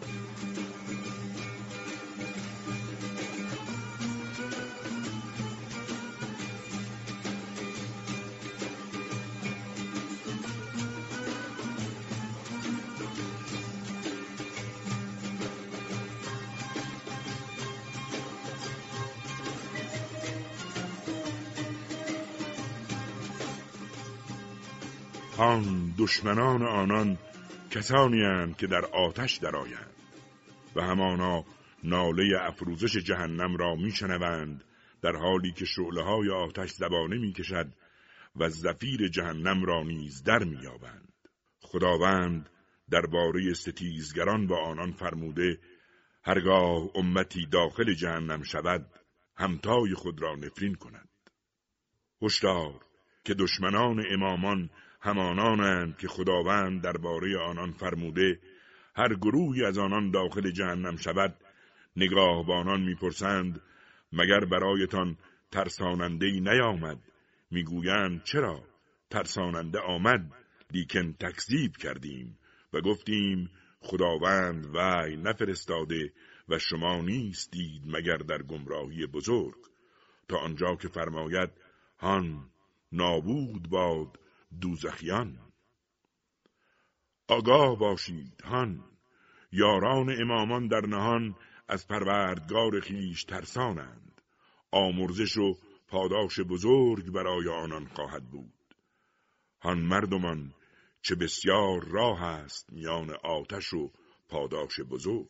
آن دشمنان آنان کسانی اند که در آتش درآیند و همانا ناله افروزش جهنم را میشنوند، در حالی که شعله‌های آتش زبانه میکشد و زفیر جهنم را نیز در مییابند. خداوند درباره ستیزگران با آنان فرموده: هرگاه امتی داخل جهنم شود همتای خود را نفرین کند. هشدار که دشمنان امامان همانانند که خداوند درباره آنان فرموده: هر گروهی از آنان داخل جهنم شود نگاهبانان میپرسند: مگر برایتان ترساننده‌ای نیامد؟ میگویند: چرا؟ ترساننده آمد، لیکن تکذیب کردیم و گفتیم خداوند وحی نفرستاده و شما نیستید مگر در گمراهی بزرگ، تا آنجا که فرماید: هان نابود باد دوزخیان. آگاه باشید، هان یاران امامان در نهان از پروردگار خویش ترسانند. آمرزش و پاداش بزرگ برای آنان خواهد بود. هان مردمان چه بسیار راه است میان آتش و پاداش بزرگ.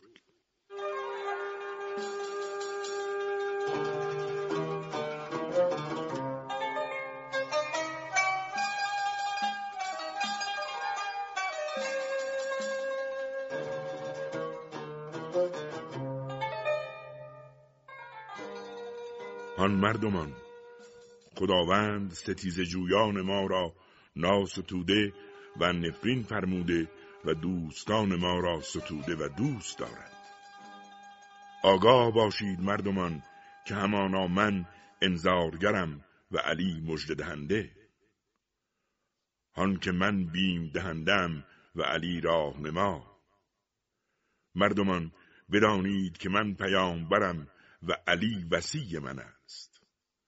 آن مردمان، خداوند ستیزه جویان ما را ناستوده و نفرین فرموده و دوستان ما را ستوده و دوست دارد. آگاه باشید مردمان که همانا من انذارگرم و علی مژده دهنده. آن که من بیم دهندم و علی راهنما. مردمان بدانید که من پیامبرم و علی وصی من است.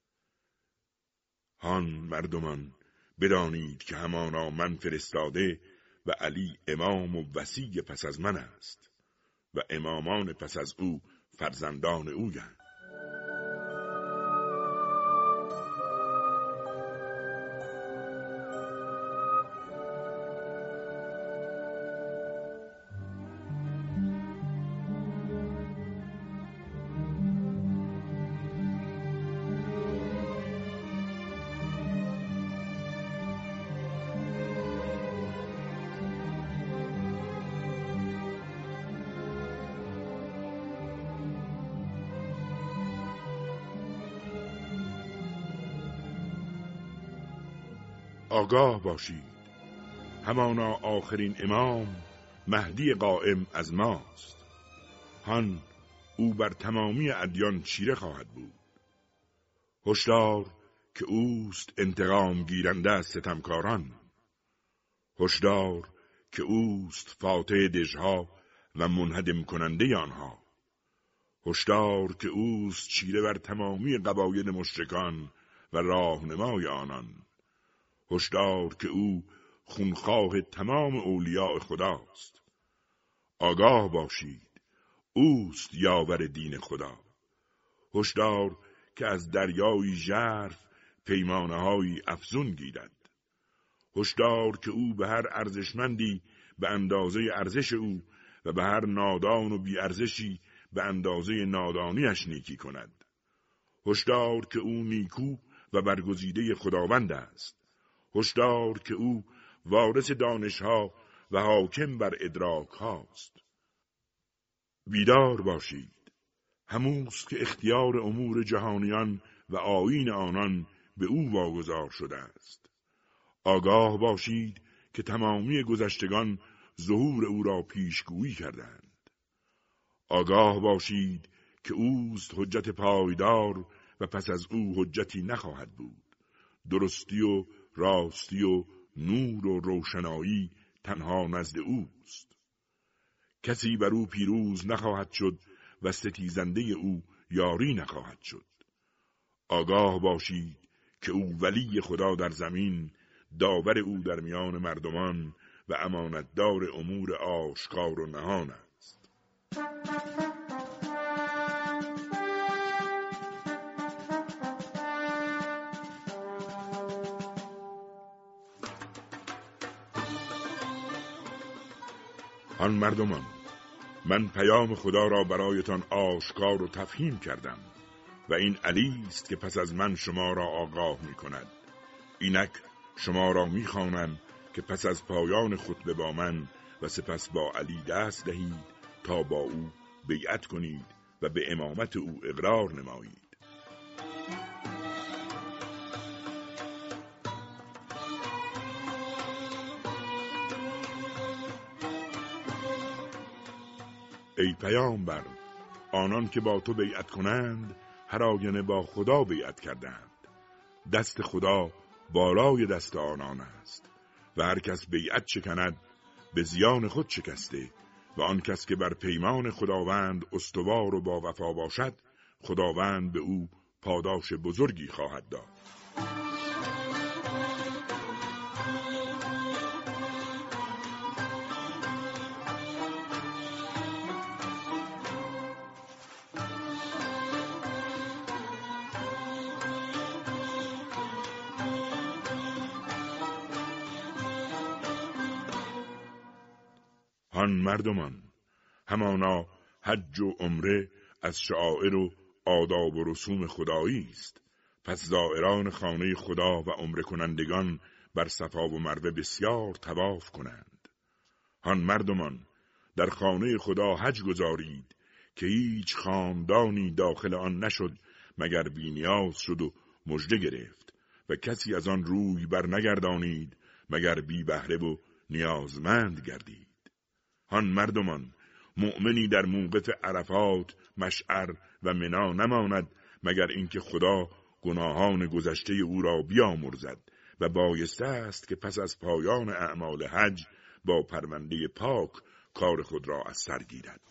هان مردمان بدانید که همانا من فرستاده و علی امام و وصی پس از من است و امامان پس از او فرزندان اویند. آگاه باشید همانا آخرین امام مهدی قائم از ماست. هان او بر تمامی ادیان چیره خواهد بود. هشدار که اوست انتقام گیرنده از ستمکاران. هشدار که اوست فاتح دژها و منهدم کننده آنها. هشدار که اوست چیره بر تمامی قبایل مشرکان و راهنمای آنان. هشدار که او خونخواه تمام اولیاء خداست. آگاه باشید اوست یاور دین خدا. هشدار که از دریای ژرف پیمانه‌های افزون گیرد. هشدار که او به هر ارزشمندی به اندازه ارزش او و به هر نادان و بی ارزشی به اندازه نادانیش نیکی کند. هشدار که او نیکو و برگزیده خداوند است. هشدار که او وارث دانشها و حاکم بر ادراک هاست. بیدار باشید هموست که اختیار امور جهانیان و آیین آنان به او واگذار شده است. آگاه باشید که تمامی گذشتگان ظهور او را پیشگویی کردند. آگاه باشید که اوست حجت پایدار و پس از او حجتی نخواهد بود. درستی و راستی و نور و روشنایی تنها نزد اوست. کسی بر او پیروز نخواهد شد و ستیزنده او یاری نخواهد شد. آگاه باشید که او ولی خدا در زمین، داور او در میان مردمان و امانتدار امور آشکار و نهان است. آن مردمان، من پیام خدا را برایتان آشکار و تفهیم کردم و این علی است که پس از من شما را آگاه می کند. اینک شما را می خوانم که پس از پایان خطبه با من و سپس با علی دست دهید تا با او بیعت کنید و به امامت او اقرار نمایید. ای پیامبر، آنان که با تو بیعت کنند هر آینه با خدا بیعت کردند. دست خدا بالای دست آنان است و هر کس بیعت شکند به زیان خود شکسته و آن کس که بر پیمان خداوند استوار و با وفا باشد خداوند به او پاداش بزرگی خواهد داد. آن مردمان، همانا حج و عمره از شعائر و آداب و رسوم خدایی است. پس زائران خانه خدا و عمره کنندگان بر صفا و مروه بسیار طواف کنند. آن مردمان، در خانه خدا حج گزارید که هیچ خاندانی داخل آن نشد مگر بی‌نیاز شد و مژده گرفت و کسی از آن روی بر نگردانید مگر بی بهره و نیازمند گردید. هان مردمان، مؤمنی در موقف عرفات، مشعر و منا نماند مگر اینکه خدا گناهان گذشته او را بیامرزد و بایسته است که پس از پایان اعمال حج با پرونده پاک کار خود را از سر گیرد.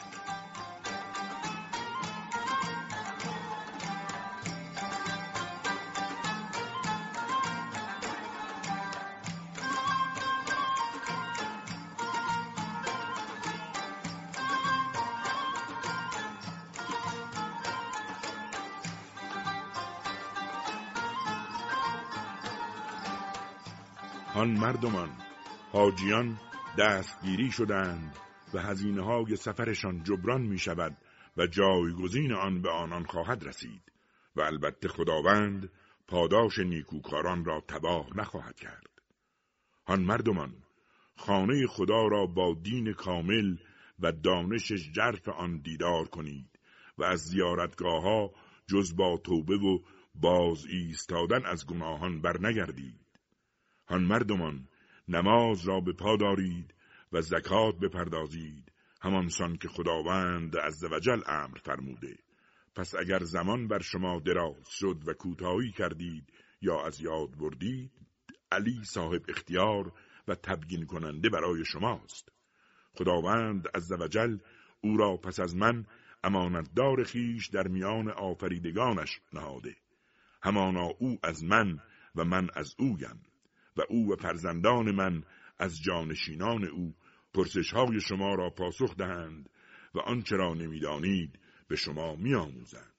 آن مردمان، حاجیان دستگیری شدند و هزینه های سفرشان جبران می شود و جایگزین آن به آنان خواهد رسید و البته خداوند پاداش نیکوکاران را تباه نخواهد کرد. آن مردمان، خانه خدا را با دین کامل و دانش ژرف آن دیدار کنید و از زیارتگاه ها جز با توبه و باز ایستادن از گناهان بر نگردید. آن مردمان، نماز را به پا دارید و زکات بپردازید همانسان که خداوند عزوجل امر فرموده. پس اگر زمان بر شما دراز شد و کوتاهی کردید یا از یاد بردید، علی صاحب اختیار و تبیین کننده برای شماست. خداوند عزوجل او را پس از من امانتدار خیش در میان آفریدگانش نهاده. همانا او از من و من از اویم و او و فرزندان من از جانشینان او پرسش‌های شما را پاسخ دهند و آنچه را نمی‌دانید به شما می‌آموزند.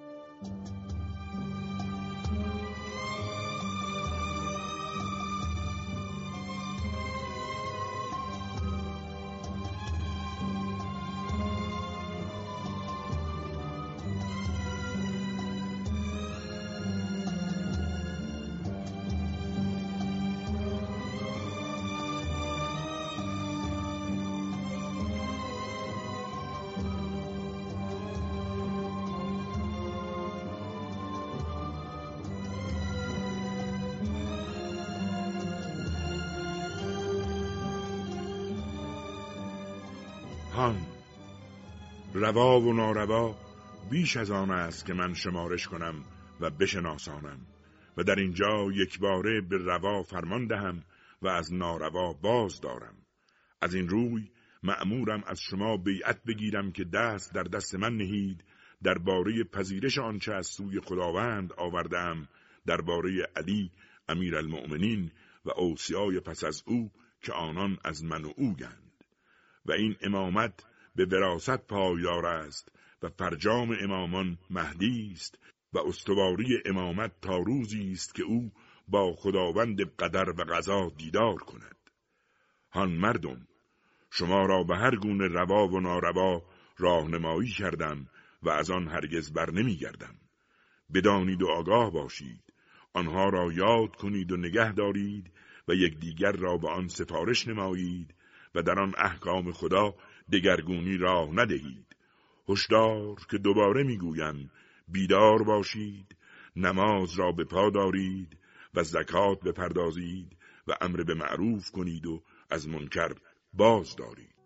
هان، روا و ناروا بیش از آن است که من شمارش کنم و بشناسانم و در اینجا یک باره به روا فرمان دهم و از ناروا باز دارم. از این روی مأمورم از شما بیعت بگیرم که دست در دست من نهید درباره پذیرش آنچه از سوی خداوند آوردم، درباره علی امیرالمؤمنین و اوصیای پس از او که آنان از من و اویند. و این امامت به وراثت پایدار است و فرجام امامان مهدی است و استواری امامت تا روزی است که او با خداوند قدر و قضا دیدار کند. هان مردم، شما را به هر گونه روا و ناروا راهنمایی کردم و از آن هرگز بر نمی گردم. بدانید و آگاه باشید، آنها را یاد کنید و نگه دارید و یکدیگر را به آن سفارش نمایید و در آن احکام خدا دگرگونی راه ندهید. هشدار که دوباره میگویم، بیدار باشید، نماز را به پا دارید و زکات بپردازید و امر به معروف کنید و از منکر باز دارید.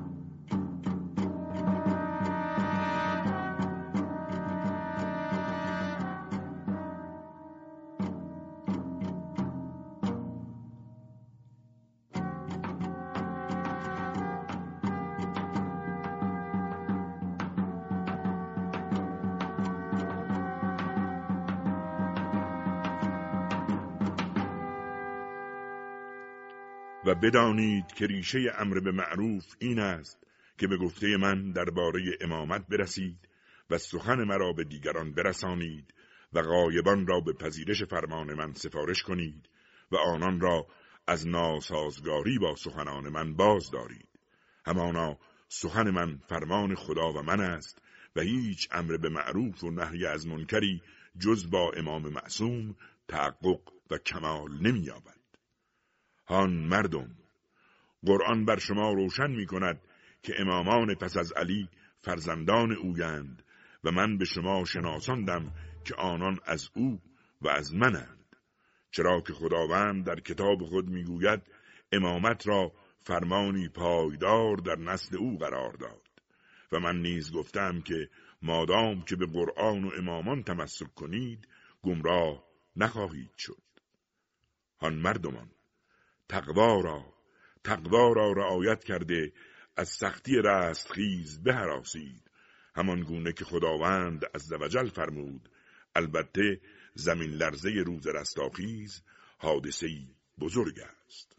و بدانید که ریشه امر به معروف این است که به گفته من درباره امامت برسید و سخن مرا به دیگران برسانید و غایبان را به پذیرش فرمان من سفارش کنید و آنان را از ناسازگاری با سخنان من باز دارید. همانا سخن من فرمان خدا و من است و هیچ امر به معروف و نهی از منکری جز با امام معصوم تحقق و کمال نمی‌یابد. هان مردم، قرآن بر شما روشن می کند که امامان پس از علی فرزندان اویند و من به شما شناساندم که آنان از او و از منند، چرا که خداوند در کتاب خود میگوید امامت را فرمانی پایدار در نسل او قرار داد. و من نیز گفتم که مادام که به قرآن و امامان تمسک کنید گمراه نخواهید شد. هان مردمان، تقوا را تقوا را رعایت کرده از سختی رستخیز بهراسید، همان گونه که خداوند عزوجل فرمود. البته زمین لرزه روز رستاخیز حادثه‌ای بزرگ است.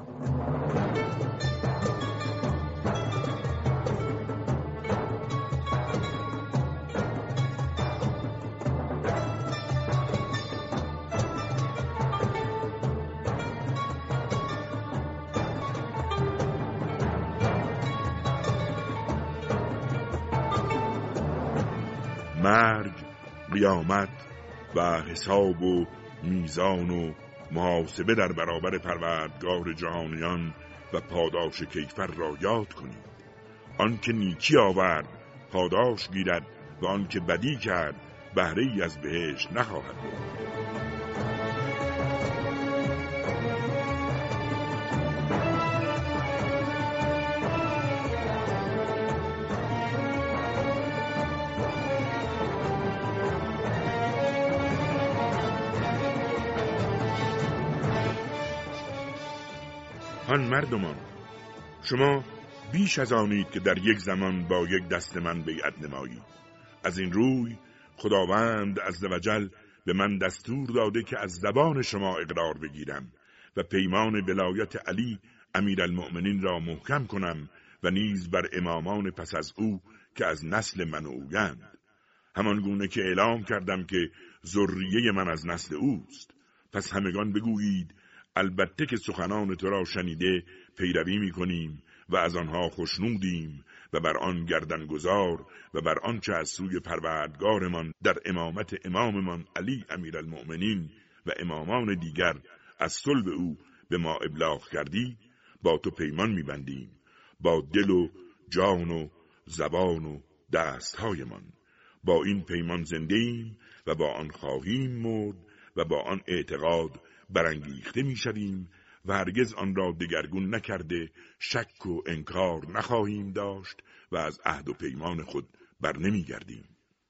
مرگ، قیامت و حساب و میزان و محاسبه در برابر پروردگار جهانیان و پاداش کیفر را یاد کنید. آن که نیکی آورد پاداش گیرد و آن که بدی کرد بهره ای از بهشت نخواهد برد. آن مردمان، شما بیش از آنید که در یک زمان با یک دست من بیعت نمایید. از این روی خداوند عزوجل به من دستور داده که از زبان شما اقرار بگیرم و پیمان ولایت علی امیرالمؤمنین را محکم کنم و نیز بر امامان پس از او که از نسل من اویند، همان گونه که اعلام کردم که ذریه من از نسل اوست. پس همگان بگویید البته که سخنان تو را شنیده پیروی می کنیم و از آنها خوشنودیم و بر آن گردنگذار و بر آنچه از سوی پروردگارمان در امامت اماممان علی امیرالمؤمنین و امامان دیگر از صلب او به ما ابلاغ کردی با تو پیمان می بندیم، با دل و جان و زبان و دستهایمان. با این پیمان زنده ایم و با آن خواهیم مرد و با آن اعتقاد برانگیخته می‌شویم و هرگز آن را دگرگون نکرده شک و انکار نخواهیم داشت و از عهد و پیمان خود بر نمی‌گردیم.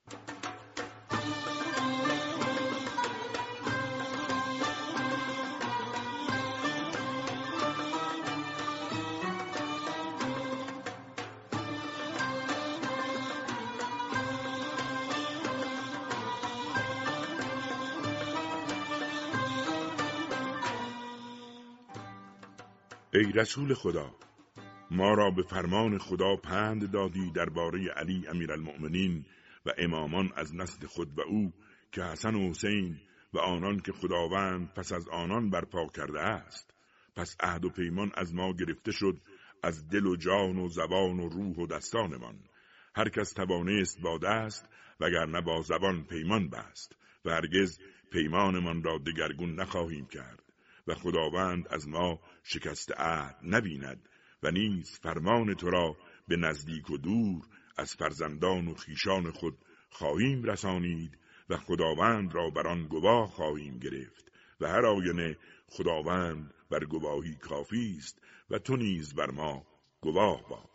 ای رسول خدا، ما را به فرمان خدا پند دادی درباره علی امیرالمؤمنین و امامان از نسل خود و او که حسن و حسین و آنان که خداوند پس از آنان برپا کرده است. پس عهد و پیمان از ما گرفته شد از دل و جان و زبان و روح و دستانمان. هر کس توانست با دست وگرنه با زبان پیمان بست و هرگز پیمانمان را دگرگون نخواهیم کرد و خداوند از ما شکست عهد نبیند و نیز فرمان تو را به نزدیک و دور از فرزندان و خیشان خود خواهیم رسانید و خداوند را بر آن گواه خواهیم گرفت و هر آینه خداوند بر گواهی کافی است و تو نیز بر ما گواه باش.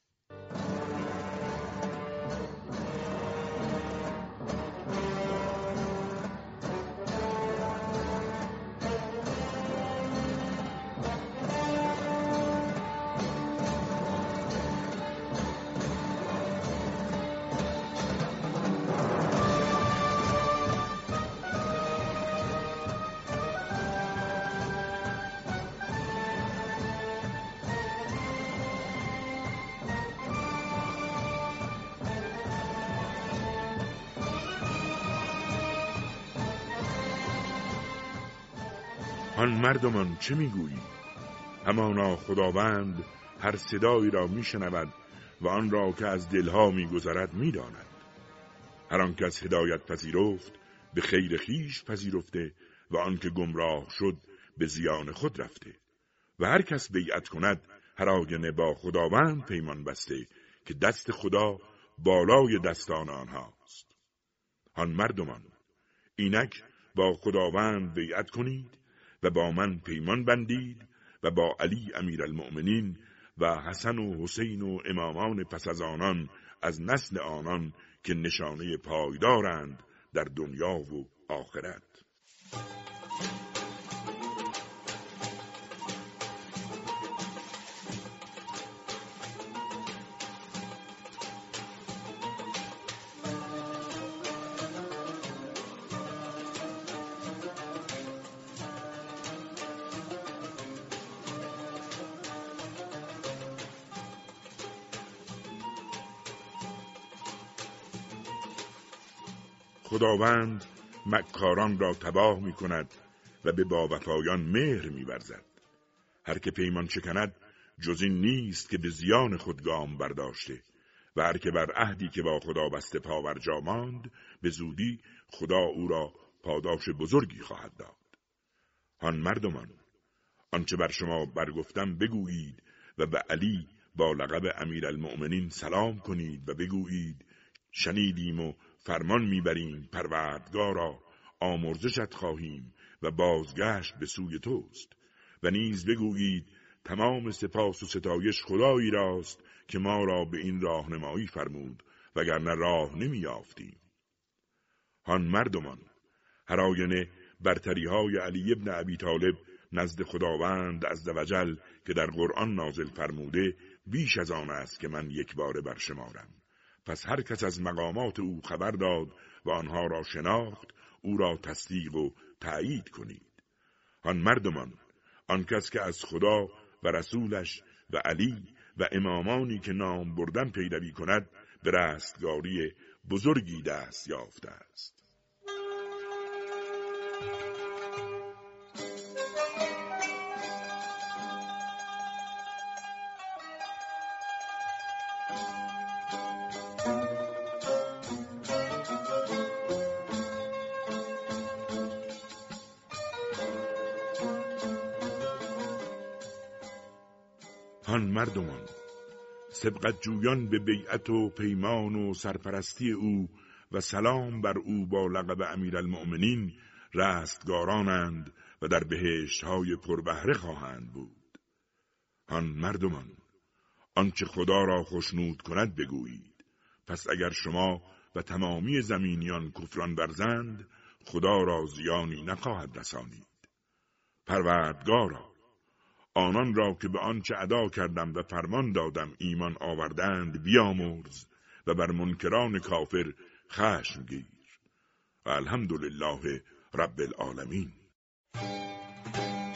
آن مردمان چه میگویی؟ همانا خداوند هر صدایی را میشنود و آن را که از دلها میگذرد میداند. هر آن کس هدایت پذیرفت به خیر خیش پذیرفته و آن که گمراه شد به زیان خود رفته و هر کس بیعت کند هر آینه با خداوند پیمان بسته که دست خدا بالای دستان آنهاست. هان مردمان، اینک با خداوند بیعت کنید و با من پیمان بندید و با علی امیرالمؤمنین و حسن و حسین و امامان پس از آنان از نسل آنان که نشانه پایدارند در دنیا و آخرت. خداوند مکاران را تباه می کند و به باوفایان مهر می ورزد. هر که پیمان شکند جز این نیست که به زیان خود گام برداشته و هر که بر عهدی که با خدا بسته پاورجا ماند به زودی خدا او را پاداش بزرگی خواهد داد. هان مردمان، آنچه بر شما برگفتم بگویید و به علی با لقب امیرالمؤمنین سلام کنید و بگویید شنیدیم و فرمان میبریم پروردگارا، آمرزشت خواهیم و بازگشت به سوی توست. و نیز بگویید تمام سپاس و ستایش خدایی راست که ما را به این راهنمایی فرمود وگرنه راه نمیافتیم. هان مردمان، هر آینه برتری های علی ابن ابی طالب نزد خداوند عزوجل که در قرآن نازل فرموده بیش از آن است که من یک باره برشمارم. پس هر کس از مقامات او خبر داد و آنها را شناخت او را تصدیق و تأیید کنید. آن مردمان، آن کس که از خدا و رسولش و علی و امامانی که نام بردن پیروی کند به رستگاری بزرگی دست یافته است. هان مردمان، سبقت جویان به بیعت و پیمان و سرپرستی او و سلام بر او با لقب امیرالمؤمنین رستگارانند و در بهشت‌های پربهره خواهند بود. هان مردمان، آنچه خدا را خوشنود کند بگویید. پس اگر شما و تمامی زمینیان کفران ورزند خدا را زیانی نخواهد رسانید. پروردگارا، آنان را که به آنچه ادا کردم و فرمان دادم ایمان آوردند بیامرز و بر منکران کافر خشم گیر. الحمدلله رب العالمین.